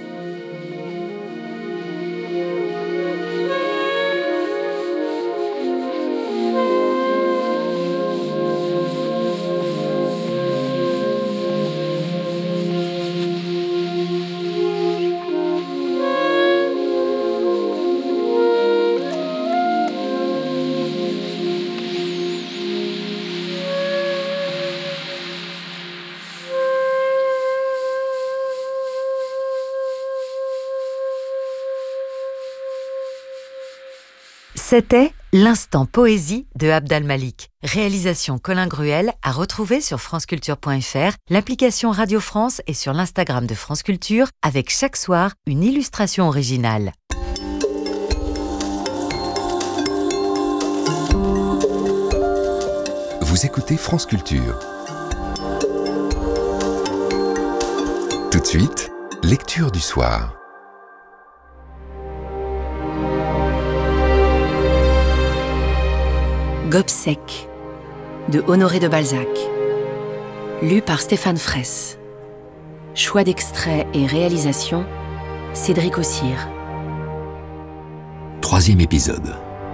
C'était l'instant poésie de Abd al-Malik. Réalisation Colin Gruel à retrouver sur franceculture point f r, l'application Radio France et sur l'Instagram de France Culture avec chaque soir une illustration originale. Vous écoutez France Culture. Tout de suite, lecture du soir. Gobseck, de Honoré de Balzac. Lu par Stéphane Fraisse. Choix d'extrait et réalisation, Cédric Ossire. Troisième épisode.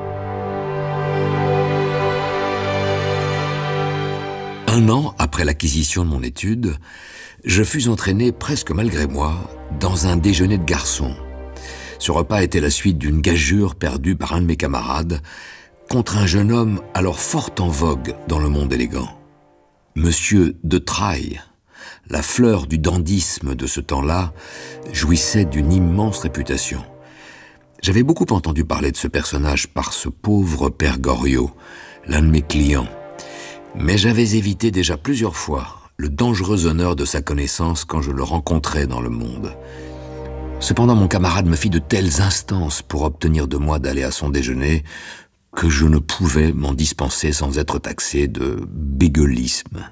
Un an après l'acquisition de mon étude, je fus entraîné presque malgré moi dans un déjeuner de garçons. Ce repas était la suite d'une gageure perdue par un de mes camarades contre un jeune homme alors fort en vogue dans le monde élégant. Monsieur de Trailles, la fleur du dandysme de ce temps-là, jouissait d'une immense réputation. J'avais beaucoup entendu parler de ce personnage par ce pauvre père Goriot, l'un de mes clients, mais j'avais évité déjà plusieurs fois le dangereux honneur de sa connaissance quand je le rencontrais dans le monde. Cependant, mon camarade me fit de telles instances pour obtenir de moi d'aller à son déjeuner que je ne pouvais m'en dispenser sans être taxé de bégueulisme.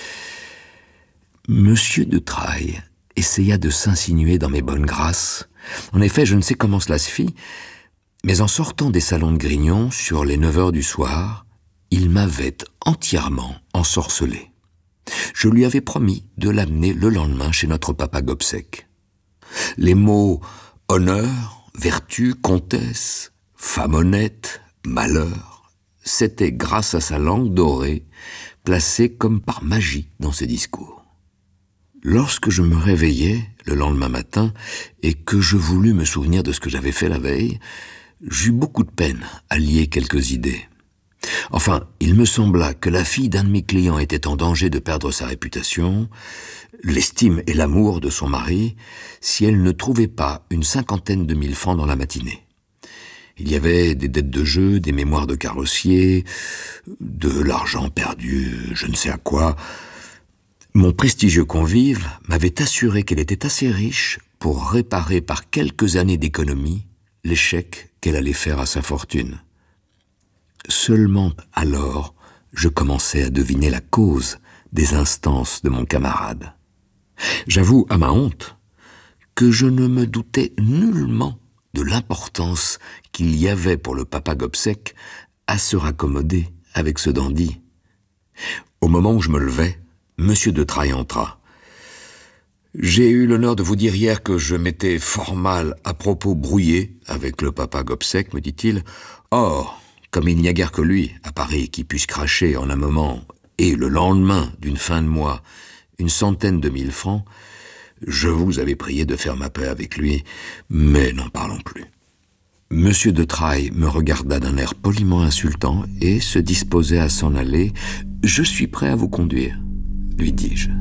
Monsieur de Trailles essaya de s'insinuer dans mes bonnes grâces. En effet, je ne sais comment cela se fit, mais en sortant des salons de Grignon, sur les neuf heures du soir, il m'avait entièrement ensorcelé. Je lui avais promis de l'amener le lendemain chez notre papa Gobseck. Les mots « honneur »,« vertu »,« comtesse »,« femme honnête », malheur, c'était grâce à sa langue dorée, placée comme par magie dans ses discours. Lorsque je me réveillai le lendemain matin et que je voulus me souvenir de ce que j'avais fait la veille, j'eus beaucoup de peine à lier quelques idées. Enfin, il me sembla que la fille d'un de mes clients était en danger de perdre sa réputation, l'estime et l'amour de son mari, si elle ne trouvait pas une cinquantaine de mille francs dans la matinée. Il y avait des dettes de jeu, des mémoires de carrossier, de l'argent perdu, je ne sais à quoi. Mon prestigieux convive m'avait assuré qu'elle était assez riche pour réparer par quelques années d'économie l'échec qu'elle allait faire à sa fortune. Seulement alors, je commençais à deviner la cause des instances de mon camarade. J'avoue, à ma honte, que je ne me doutais nullement de l'importance qu'il y avait pour le papa Gobseck à se raccommoder avec ce dandy. Au moment où je me levais, Monsieur de Trailles entra. « J'ai eu l'honneur de vous dire hier que je m'étais fort mal à propos brouillé avec le papa Gobseck, me dit-il. Or, comme il n'y a guère que lui, à Paris, qui puisse cracher en un moment, et le lendemain d'une fin de mois, une centaine de mille francs, je vous avais prié de faire ma paix avec lui, mais n'en parlons plus. » Monsieur de Trailles me regarda d'un air poliment insultant et se disposait à s'en aller. « Je suis prêt à vous conduire, » lui dis-je.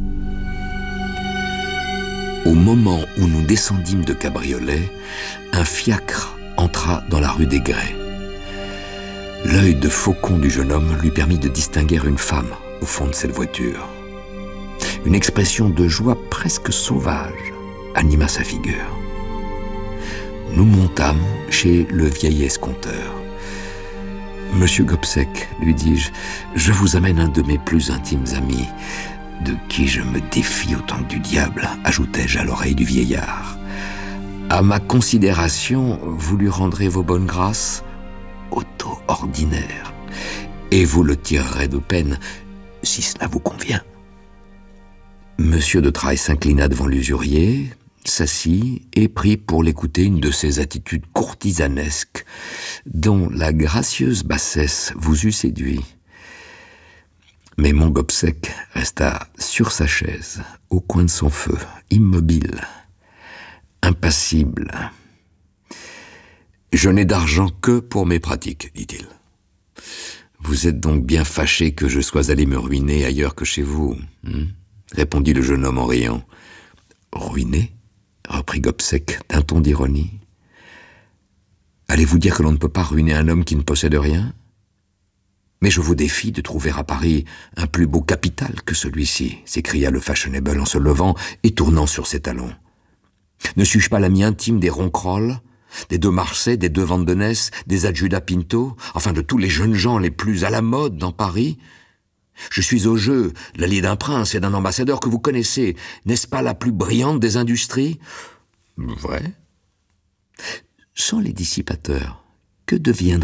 Au moment où nous descendîmes de cabriolet, un fiacre entra dans la rue des Grès. L'œil de faucon du jeune homme lui permit de distinguer une femme au fond de cette voiture. Une expression de joie presque sauvage anima sa figure. Nous montâmes chez le vieil escompteur. « Monsieur Gobseck, lui dis-je, je vous amène un de mes plus intimes amis, de qui je me défie autant que du diable, ajoutai-je à l'oreille du vieillard. À ma considération, vous lui rendrez vos bonnes grâces au taux ordinaire, et vous le tirerez de peine, si cela vous convient. » Monsieur de Trailles s'inclina devant l'usurier, s'assit et prit pour l'écouter une de ces attitudes courtisanesques dont la gracieuse bassesse vous eût séduit. Mais mon Gobseck resta sur sa chaise, au coin de son feu, immobile, impassible. « Je n'ai d'argent que pour mes pratiques, dit-il. Vous êtes donc bien fâché que je sois allé me ruiner ailleurs que chez vous, hein ?» répondit le jeune homme en riant. « Ruiner ?» reprit Gobseck d'un ton d'ironie. « Allez-vous dire que l'on ne peut pas ruiner un homme qui ne possède rien ? Mais je vous défie de trouver à Paris un plus beau capital que celui-ci, s'écria le fashionable en se levant et tournant sur ses talons. Ne suis-je pas l'ami intime des Ronquerolles, des De Marsay, des De Vandenesse, des Adjuda Pinto, enfin de tous les jeunes gens les plus à la mode dans Paris ? Je suis au jeu, l'allié d'un prince et d'un ambassadeur que vous connaissez. N'est-ce pas la plus brillante des industries ? Vrai. Sans les dissipateurs, que deviendriez-vous ?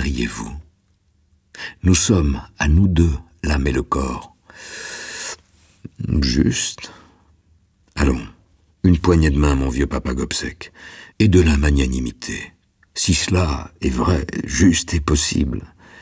Nous sommes, à nous deux, l'âme et le corps. Juste. Allons, une poignée de main, mon vieux papa Gobseck, et de la magnanimité. Si cela est vrai, juste et possible.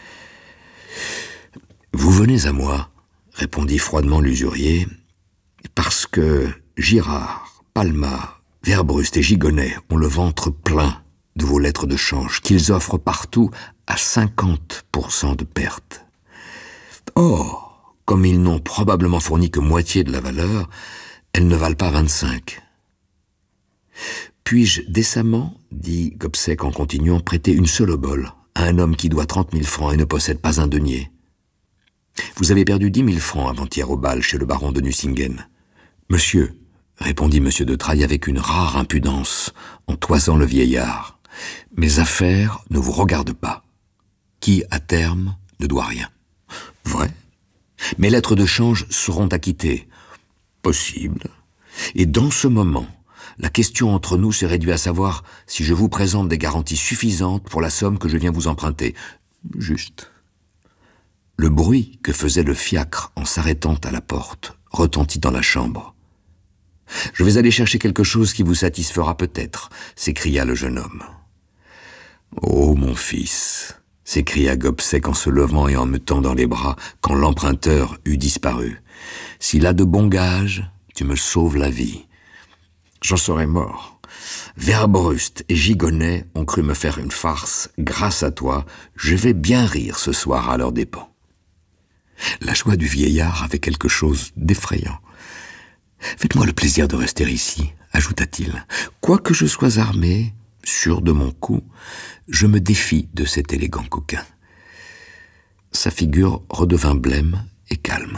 Vous venez à moi, répondit froidement l'usurier, parce que Girard, Palma, Werbrust et Gigonnet ont le ventre plein de vos lettres de change, qu'ils offrent partout à cinquante pour cent de perte. Or, comme ils n'ont probablement fourni que moitié de la valeur, elles ne valent pas vingt-cinq. Puis-je décemment, dit Gobseck en continuant, prêter une seule obole à un homme qui doit trente mille francs et ne possède pas un denier ? Vous avez perdu dix mille francs avant-hier au bal chez le baron de Nucingen. Monsieur, répondit monsieur de Trailles avec une rare impudence, en toisant le vieillard, mes affaires ne vous regardent pas. Qui, à terme, ne doit rien. Vrai. Mes lettres de change seront acquittées. Possible. Et dans ce moment, la question entre nous se réduit à savoir si je vous présente des garanties suffisantes pour la somme que je viens vous emprunter. Juste. Le bruit que faisait le fiacre en s'arrêtant à la porte retentit dans la chambre. « Je vais aller chercher quelque chose qui vous satisfera peut-être », s'écria le jeune homme. « Oh, mon fils !» s'écria Gobseck en se levant et en me tendant les bras quand l'emprunteur eut disparu. « S'il a de bons gages, tu me sauves la vie. J'en serais mort. Werbrust et Gigonnet ont cru me faire une farce. Grâce à toi, je vais bien rire ce soir à leurs dépens. » La joie du vieillard avait quelque chose d'effrayant. « Faites-moi le plaisir de rester ici, » ajouta-t-il. « Quoique je sois armé, sûr de mon coup, je me défie de cet élégant coquin. » Sa figure redevint blême et calme.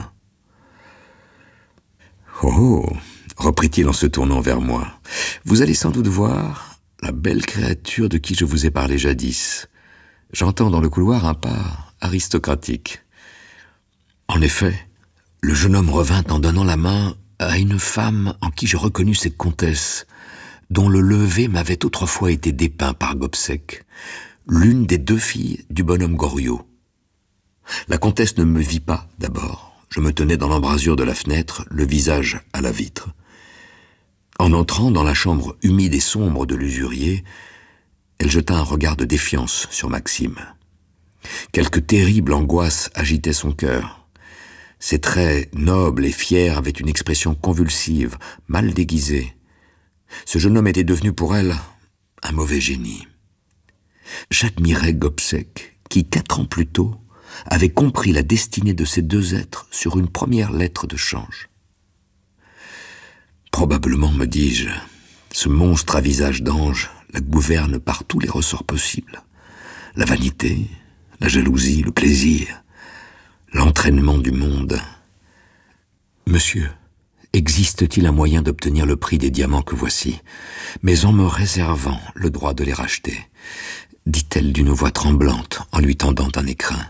« Oh !» reprit-il en se tournant vers moi. « Vous allez sans doute voir la belle créature de qui je vous ai parlé jadis. J'entends dans le couloir un pas aristocratique. » En effet, le jeune homme revint en donnant la main à une femme en qui je reconnus cette comtesse, dont le lever m'avait autrefois été dépeint par Gobseck, l'une des deux filles du bonhomme Goriot. La comtesse ne me vit pas d'abord. Je me tenais dans l'embrasure de la fenêtre, le visage à la vitre. En entrant dans la chambre humide et sombre de l'usurier, elle jeta un regard de défiance sur Maxime. Quelque terrible angoisse agitait son cœur. Ses traits nobles et fiers avaient une expression convulsive, mal déguisée. Ce jeune homme était devenu pour elle un mauvais génie. J'admirais Gobseck, qui, quatre ans plus tôt, avait compris la destinée de ces deux êtres sur une première lettre de change. Probablement, me dis-je, ce monstre à visage d'ange la gouverne par tous les ressorts possibles. La vanité, la jalousie, le plaisir, l'entraînement du monde. Monsieur, existe-t-il un moyen d'obtenir le prix des diamants que voici, mais en me réservant le droit de les racheter, dit-elle d'une voix tremblante en lui tendant un écrin.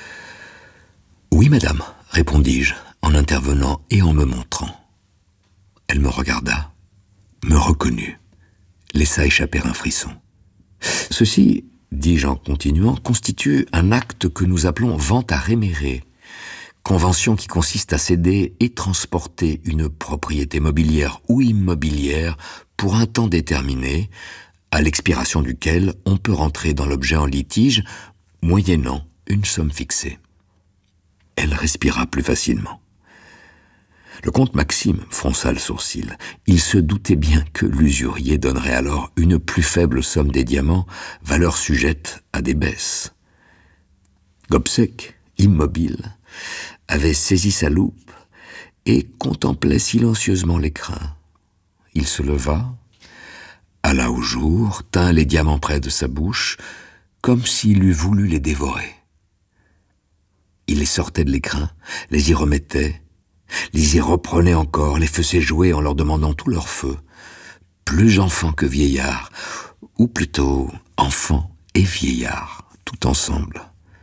Oui, madame, répondis-je, en intervenant et en me montrant. Elle me regarda, me reconnut, laissa échapper un frisson. Ceci, dis-je en continuant, constitue un acte que nous appelons vente à réméré, convention qui consiste à céder et transporter une propriété mobilière ou immobilière pour un temps déterminé, à l'expiration duquel on peut rentrer dans l'objet en litige, moyennant une somme fixée. Elle respira plus facilement. Le comte Maxime fronça le sourcil. Il se doutait bien que l'usurier donnerait alors une plus faible somme des diamants, valeur sujette à des baisses. Gobseck, immobile, avait saisi sa loupe et contemplait silencieusement l'écrin. Il se leva, alla au jour, tint les diamants près de sa bouche, comme s'il eût voulu les dévorer. Il les sortait de l'écrin, les y remettait, les y reprenait encore, les faisait jouer en leur demandant tout leur feu, plus enfant que vieillard, ou plutôt enfant et vieillard, tout ensemble.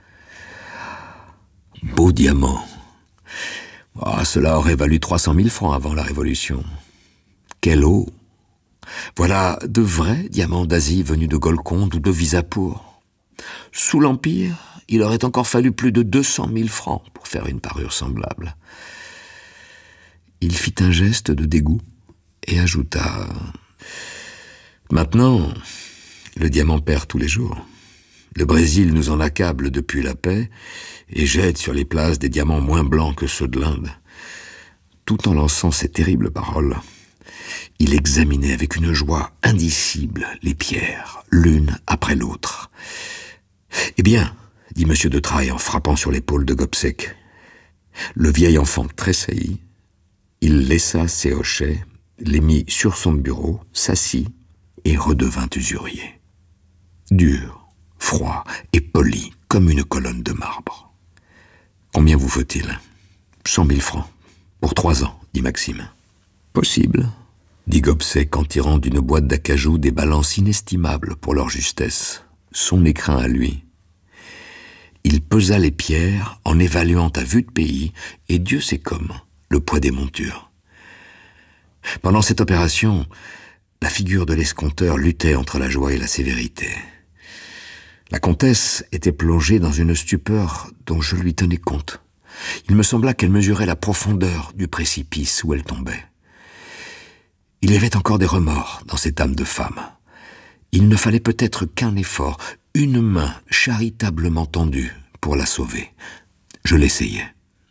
Beau diamant. Oh, cela aurait valu trois cent mille francs avant la Révolution. Quelle eau! Voilà de vrais diamants d'Asie venus de Golconde ou de Visapour. Sous l'Empire, il aurait encore fallu plus de deux cent mille francs pour faire une parure semblable. Il fit un geste de dégoût et ajouta « Maintenant, le diamant perd tous les jours. Le Brésil nous en accable depuis la paix et jette sur les places des diamants moins blancs que ceux de l'Inde. » Tout en lançant ces terribles paroles, il examinait avec une joie indicible les pierres, l'une après l'autre. « Eh bien, dit M. de Trailles en frappant sur l'épaule de Gobseck. Le vieil enfant tressaillit. Il laissa ses hochets, les mit sur son bureau, s'assit et redevint usurier. Dur, froid et poli comme une colonne de marbre. « Combien vous faut-il ?»« Cent mille francs. Pour trois ans, dit Maxime. »« Possible, dit Gobseck en tirant d'une boîte d'acajou des balances inestimables pour leur justesse, son écrin à lui. Il pesa les pierres en évaluant à vue de pays, et Dieu sait comme, le poids des montures. Pendant cette opération, la figure de l'escompteur luttait entre la joie et la sévérité. La comtesse était plongée dans une stupeur dont je lui tenais compte. Il me sembla qu'elle mesurait la profondeur du précipice où elle tombait. Il y avait encore des remords dans cette âme de femme. Il ne fallait peut-être qu'un effort, une main charitablement tendue pour la sauver. Je l'essayais.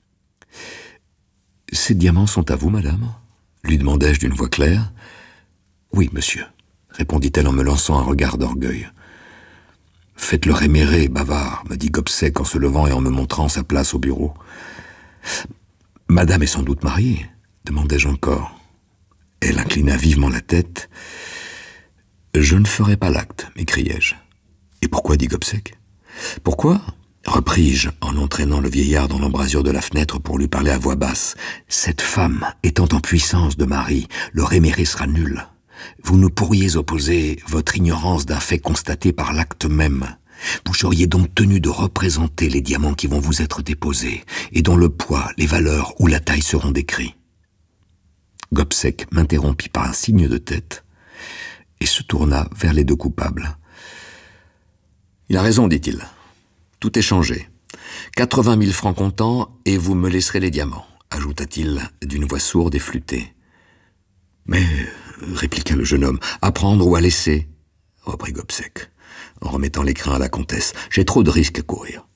« Ces diamants sont à vous, madame ?» lui demandai-je d'une voix claire. « Oui, monsieur, » répondit-elle en me lançant un regard d'orgueil. « Faites-le réméré, bavard, me dit Gobseck en se levant et en me montrant sa place au bureau. « Madame est sans doute mariée ?» demandai-je encore. Elle inclina vivement la tête. « Je ne ferai pas l'acte, m'écriai-je. »« Et pourquoi ?» dit Gobseck. « Pourquoi ?» repris-je en entraînant le vieillard dans l'embrasure de la fenêtre pour lui parler à voix basse. « Cette femme étant en puissance de mari, le réméré sera nul. Vous ne pourriez opposer votre ignorance d'un fait constaté par l'acte même. Vous seriez donc tenu de représenter les diamants qui vont vous être déposés et dont le poids, les valeurs ou la taille seront décrits. » Gobseck m'interrompit par un signe de tête et se tourna vers les deux coupables. « Il a raison, dit-il. Tout est changé. Quatre-vingt mille francs comptant, et vous me laisserez les diamants, ajouta-t-il d'une voix sourde et flûtée. Mais, répliqua le jeune homme, à prendre ou à laisser, reprit Gobseck, en remettant l'écrin à la comtesse. J'ai trop de risques à courir.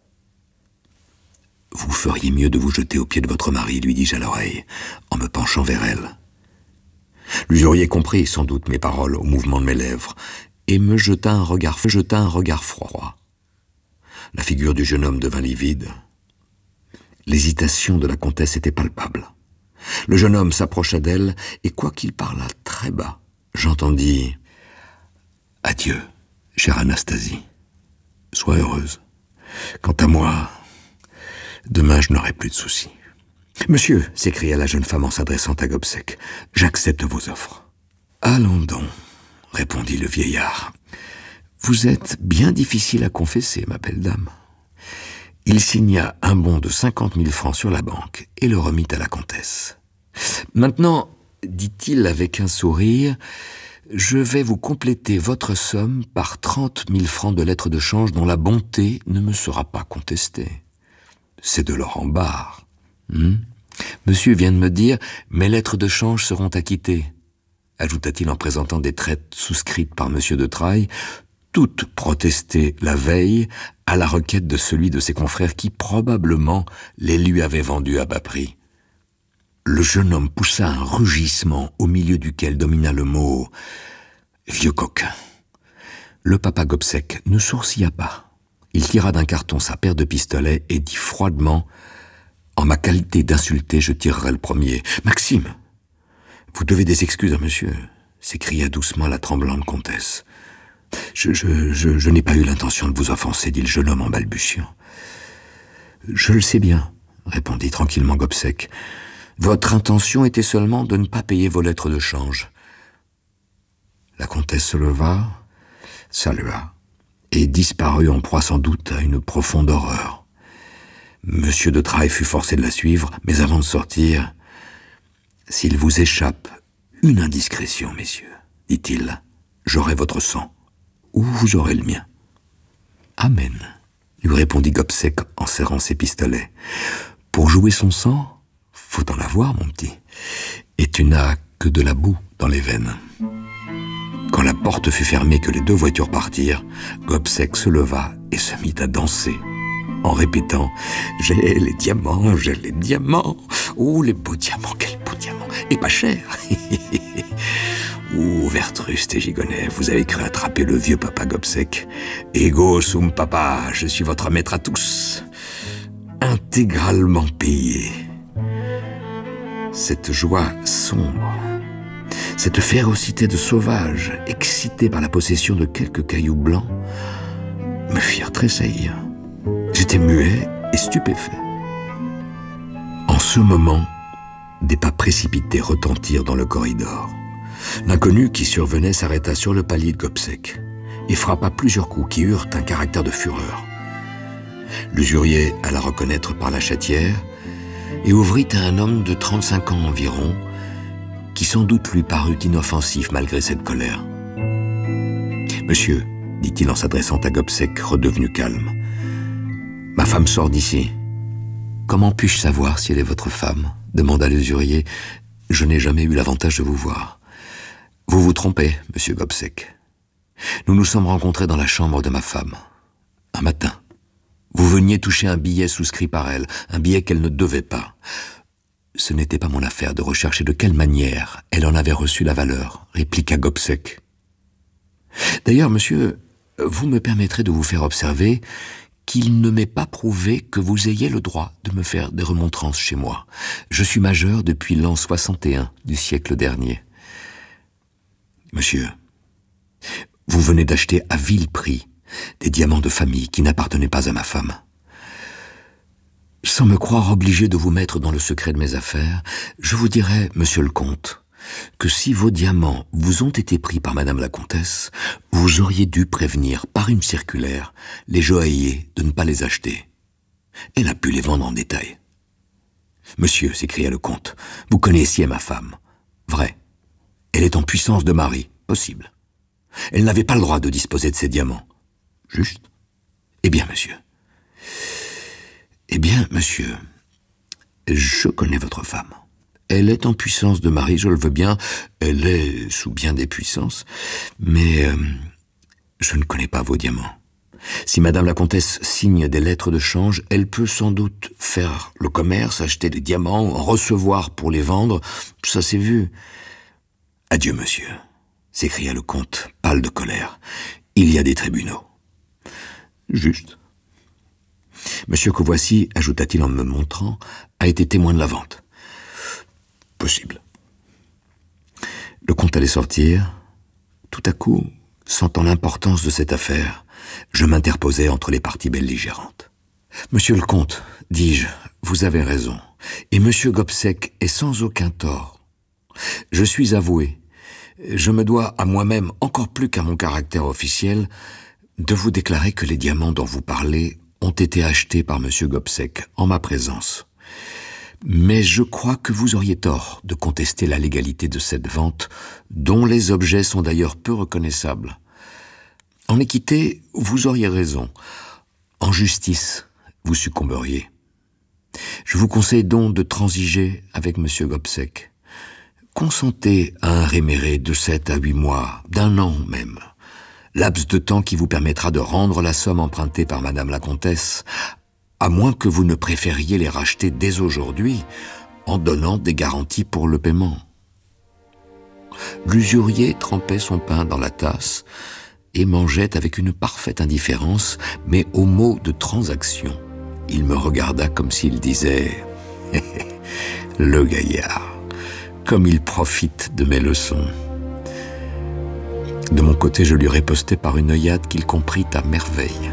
Vous feriez mieux de vous jeter aux pieds de votre mari, lui dis-je à l'oreille, en me penchant vers elle. L'usurier comprit sans doute mes paroles au mouvement de mes lèvres, et me jeta un regard, jeta un regard froid. La figure du jeune homme devint livide. L'hésitation de la comtesse était palpable. Le jeune homme s'approcha d'elle, et quoiqu'il parlât très bas, j'entendis « Adieu, chère Anastasie. Sois heureuse. Quant à moi, demain je n'aurai plus de soucis. » « Monsieur, s'écria la jeune femme en s'adressant à Gobseck, j'accepte vos offres. »« Allons donc, répondit le vieillard. Vous êtes bien difficile à confesser, ma belle dame. » Il signa un bon de cinquante mille francs sur la banque et le remit à la comtesse. « Maintenant, dit-il avec un sourire, je vais vous compléter votre somme par trente mille francs de lettres de change dont la bonté ne me sera pas contestée. C'est de l'or en barre. Hmm. Monsieur vient de me dire, mes lettres de change seront acquittées, ajouta-t-il en présentant des traites souscrites par Monsieur de Trailles, toutes protestées la veille à la requête de celui de ses confrères qui, probablement, les lui avait vendues à bas prix. Le jeune homme poussa un rugissement au milieu duquel domina le mot « vieux coquin ». Le papa Gobseck ne sourcilla pas. Il tira d'un carton sa paire de pistolets et dit froidement « En ma qualité d'insulté, je tirerai le premier. Maxime, vous devez des excuses à monsieur, s'écria doucement la tremblante comtesse. Je, je, je, je n'ai pas eu l'intention de vous offenser, dit le jeune homme en balbutiant. Je le sais bien, répondit tranquillement Gobseck. Votre intention était seulement de ne pas payer vos lettres de change. La comtesse se leva, salua, et disparut en proie sans doute à une profonde horreur. Monsieur de Trailles fut forcé de la suivre, mais avant de sortir, « S'il vous échappe une indiscrétion, messieurs, dit-il, j'aurai votre sang, ou vous aurez le mien. »« Amen, » lui répondit Gobseck en serrant ses pistolets. « Pour jouer son sang, faut en avoir, mon petit, et tu n'as que de la boue dans les veines. » Quand la porte fut fermée, que les deux voitures partirent, Gobseck se leva et se mit à danser, en répétant « J'ai les diamants, j'ai les diamants. Oh, les beaux diamants, quels beaux diamants. Et pas cher. » Ouh, Wertrust et Gigonnet, vous avez cru attraper le vieux papa Gobseck. Ego sum papa, je suis votre maître à tous. Intégralement payé. Cette joie sombre, cette férocité de sauvage, excitée par la possession de quelques cailloux blancs, me firent tressaillir. J'étais muet et stupéfait. En ce moment, des pas précipités retentirent dans le corridor. L'inconnu qui survenait s'arrêta sur le palier de Gobseck et frappa plusieurs coups qui eurent un caractère de fureur. L'usurier alla reconnaître par la chatière et ouvrit à un homme de trente-cinq ans environ, qui sans doute lui parut inoffensif malgré cette colère. « Monsieur, dit-il en s'adressant à Gobseck, redevenu calme, « ma femme sort d'ici. »« Comment puis-je savoir si elle est votre femme ?» demanda l'usurier. « Je n'ai jamais eu l'avantage de vous voir. »« Vous vous trompez, monsieur Gobseck. Nous nous sommes rencontrés dans la chambre de ma femme. Un matin, vous veniez toucher un billet souscrit par elle, un billet qu'elle ne devait pas. Ce n'était pas mon affaire de rechercher de quelle manière elle en avait reçu la valeur, répliqua Gobseck. D'ailleurs, monsieur, vous me permettrez de vous faire observer qu'il ne m'est pas prouvé que vous ayez le droit de me faire des remontrances chez moi. Je suis majeur depuis l'an soixante et un du siècle dernier. Monsieur, vous venez d'acheter à vil prix des diamants de famille qui n'appartenaient pas à ma femme. Sans me croire obligé de vous mettre dans le secret de mes affaires, je vous dirai, monsieur le comte, que si vos diamants vous ont été pris par madame la comtesse, vous auriez dû prévenir par une circulaire les joailliers de ne pas les acheter. Elle a pu les vendre en détail. Monsieur, s'écria le comte, vous connaissiez ma femme. Vrai. Elle est en puissance de mari. Possible. Elle n'avait pas le droit de disposer de ces diamants. Juste. Eh bien, monsieur, Eh bien, monsieur, je connais votre femme. Elle est en puissance de mari, je le veux bien. Elle est sous bien des puissances. Mais euh, je ne connais pas vos diamants. Si madame la comtesse signe des lettres de change, elle peut sans doute faire le commerce, acheter des diamants, en recevoir pour les vendre. Ça s'est vu. Adieu, monsieur, s'écria le comte, pâle de colère. Il y a des tribunaux. Juste. Monsieur que voici, ajouta-t-il en me montrant, a été témoin de la vente. Possible. Le comte allait sortir. Tout à coup, sentant l'importance de cette affaire, je m'interposai entre les parties belligérantes. « Monsieur le comte, dis-je, vous avez raison, et monsieur Gobseck est sans aucun tort. Je suis avoué. Je me dois à moi-même, encore plus qu'à mon caractère officiel, de vous déclarer que les diamants dont vous parlez ont été achetés par monsieur Gobseck en ma présence. Mais je crois que vous auriez tort de contester la légalité de cette vente, dont les objets sont d'ailleurs peu reconnaissables. En équité, vous auriez raison. En justice, vous succomberiez. Je vous conseille donc de transiger avec monsieur Gobseck. Consentez à un réméré de sept à huit mois, d'un an même, laps de temps qui vous permettra de rendre la somme empruntée par madame la comtesse, à moins que vous ne préfériez les racheter dès aujourd'hui, en donnant des garanties pour le paiement. L'usurier trempait son pain dans la tasse et mangeait avec une parfaite indifférence, mais au mot de transaction, il me regarda comme s'il disait « Le gaillard, comme il profite de mes leçons !» De mon côté, je lui ripostai par une œillade qu'il comprit à merveille.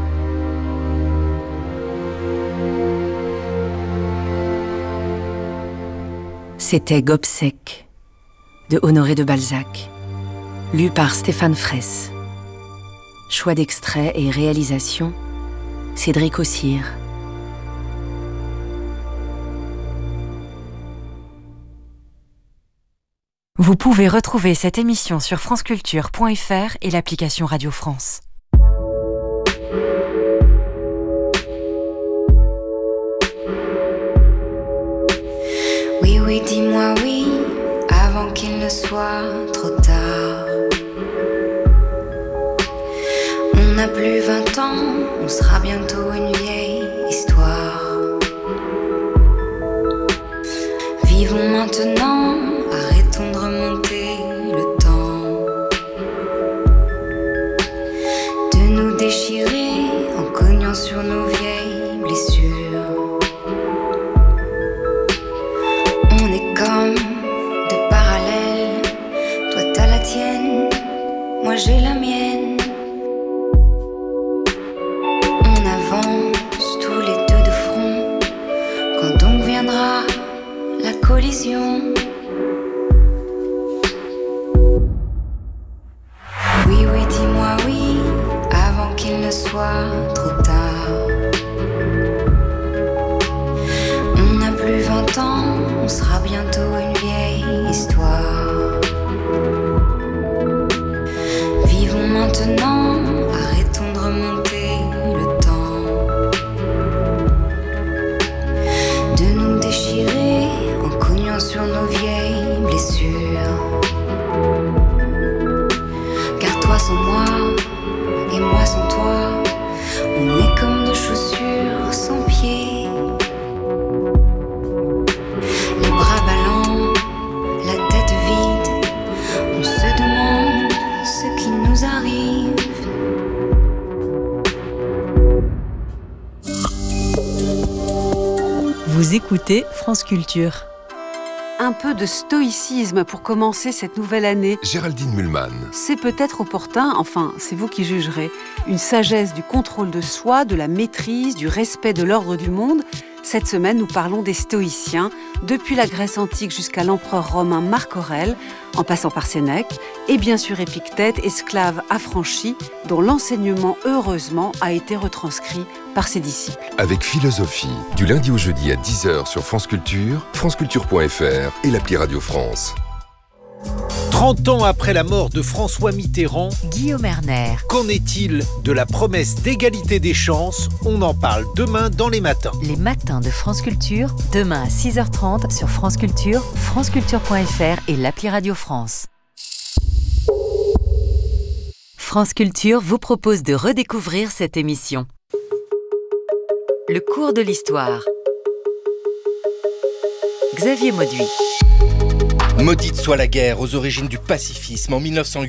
C'était Gobseck, de Honoré de Balzac, lu par Stéphane Fraisse. Choix d'extrait et réalisation, Cédric Ossire. Vous pouvez retrouver cette émission sur franceculture point f r et l'application Radio France. Oui, oui, dis-moi oui, avant qu'il ne soit trop tard. On n'a plus vingt ans, on sera bientôt une vieille histoire. Vivons maintenant, arrêtons de remonter le temps. De nous déchirer en cognant sur nos vieilles blessures. On est comme deux parallèles, toi t'as la tienne, moi j'ai la mienne. On avance tous les deux de front, quand donc viendra la collision. Oui, oui, dis-moi oui, avant qu'il ne soit trop tard. On n'a plus vingt ans, on sera bientôt une vieille histoire. Vivons maintenant, arrêtons de remonter le temps. De nous déchirer en cognant sur nos vieilles blessures. Car toi sans moi, et moi sans toi, on est comme deux chaussures sans pied. Les bras ballants, la tête vide, on se demande ce qui nous arrive. Vous écoutez France Culture. Un peu de stoïcisme pour commencer cette nouvelle année. Géraldine Mühlmann. C'est peut-être opportun, enfin, c'est vous qui jugerez. Une sagesse du contrôle de soi, de la maîtrise, du respect de l'ordre du monde. Cette semaine, nous parlons des stoïciens, depuis la Grèce antique jusqu'à l'empereur romain Marc Aurèle, en passant par Sénèque, et bien sûr Épictète, esclave affranchi, dont l'enseignement, heureusement, a été retranscrit par ses disciples. Avec philosophie, du lundi au jeudi à dix heures sur France Culture, franceculture point f r et l'appli Radio France. trente ans après la mort de François Mitterrand, Guillaume Erner. Qu'en est-il de la promesse d'égalité des chances? On en parle demain dans les matins. Les matins de France Culture, demain à six heures trente sur France Culture, franceculture point f r et l'appli Radio France. France Culture vous propose de redécouvrir cette émission. Le cours de l'histoire. Xavier Mauduit. Maudite soit la guerre aux origines du pacifisme en mille neuf cent huit.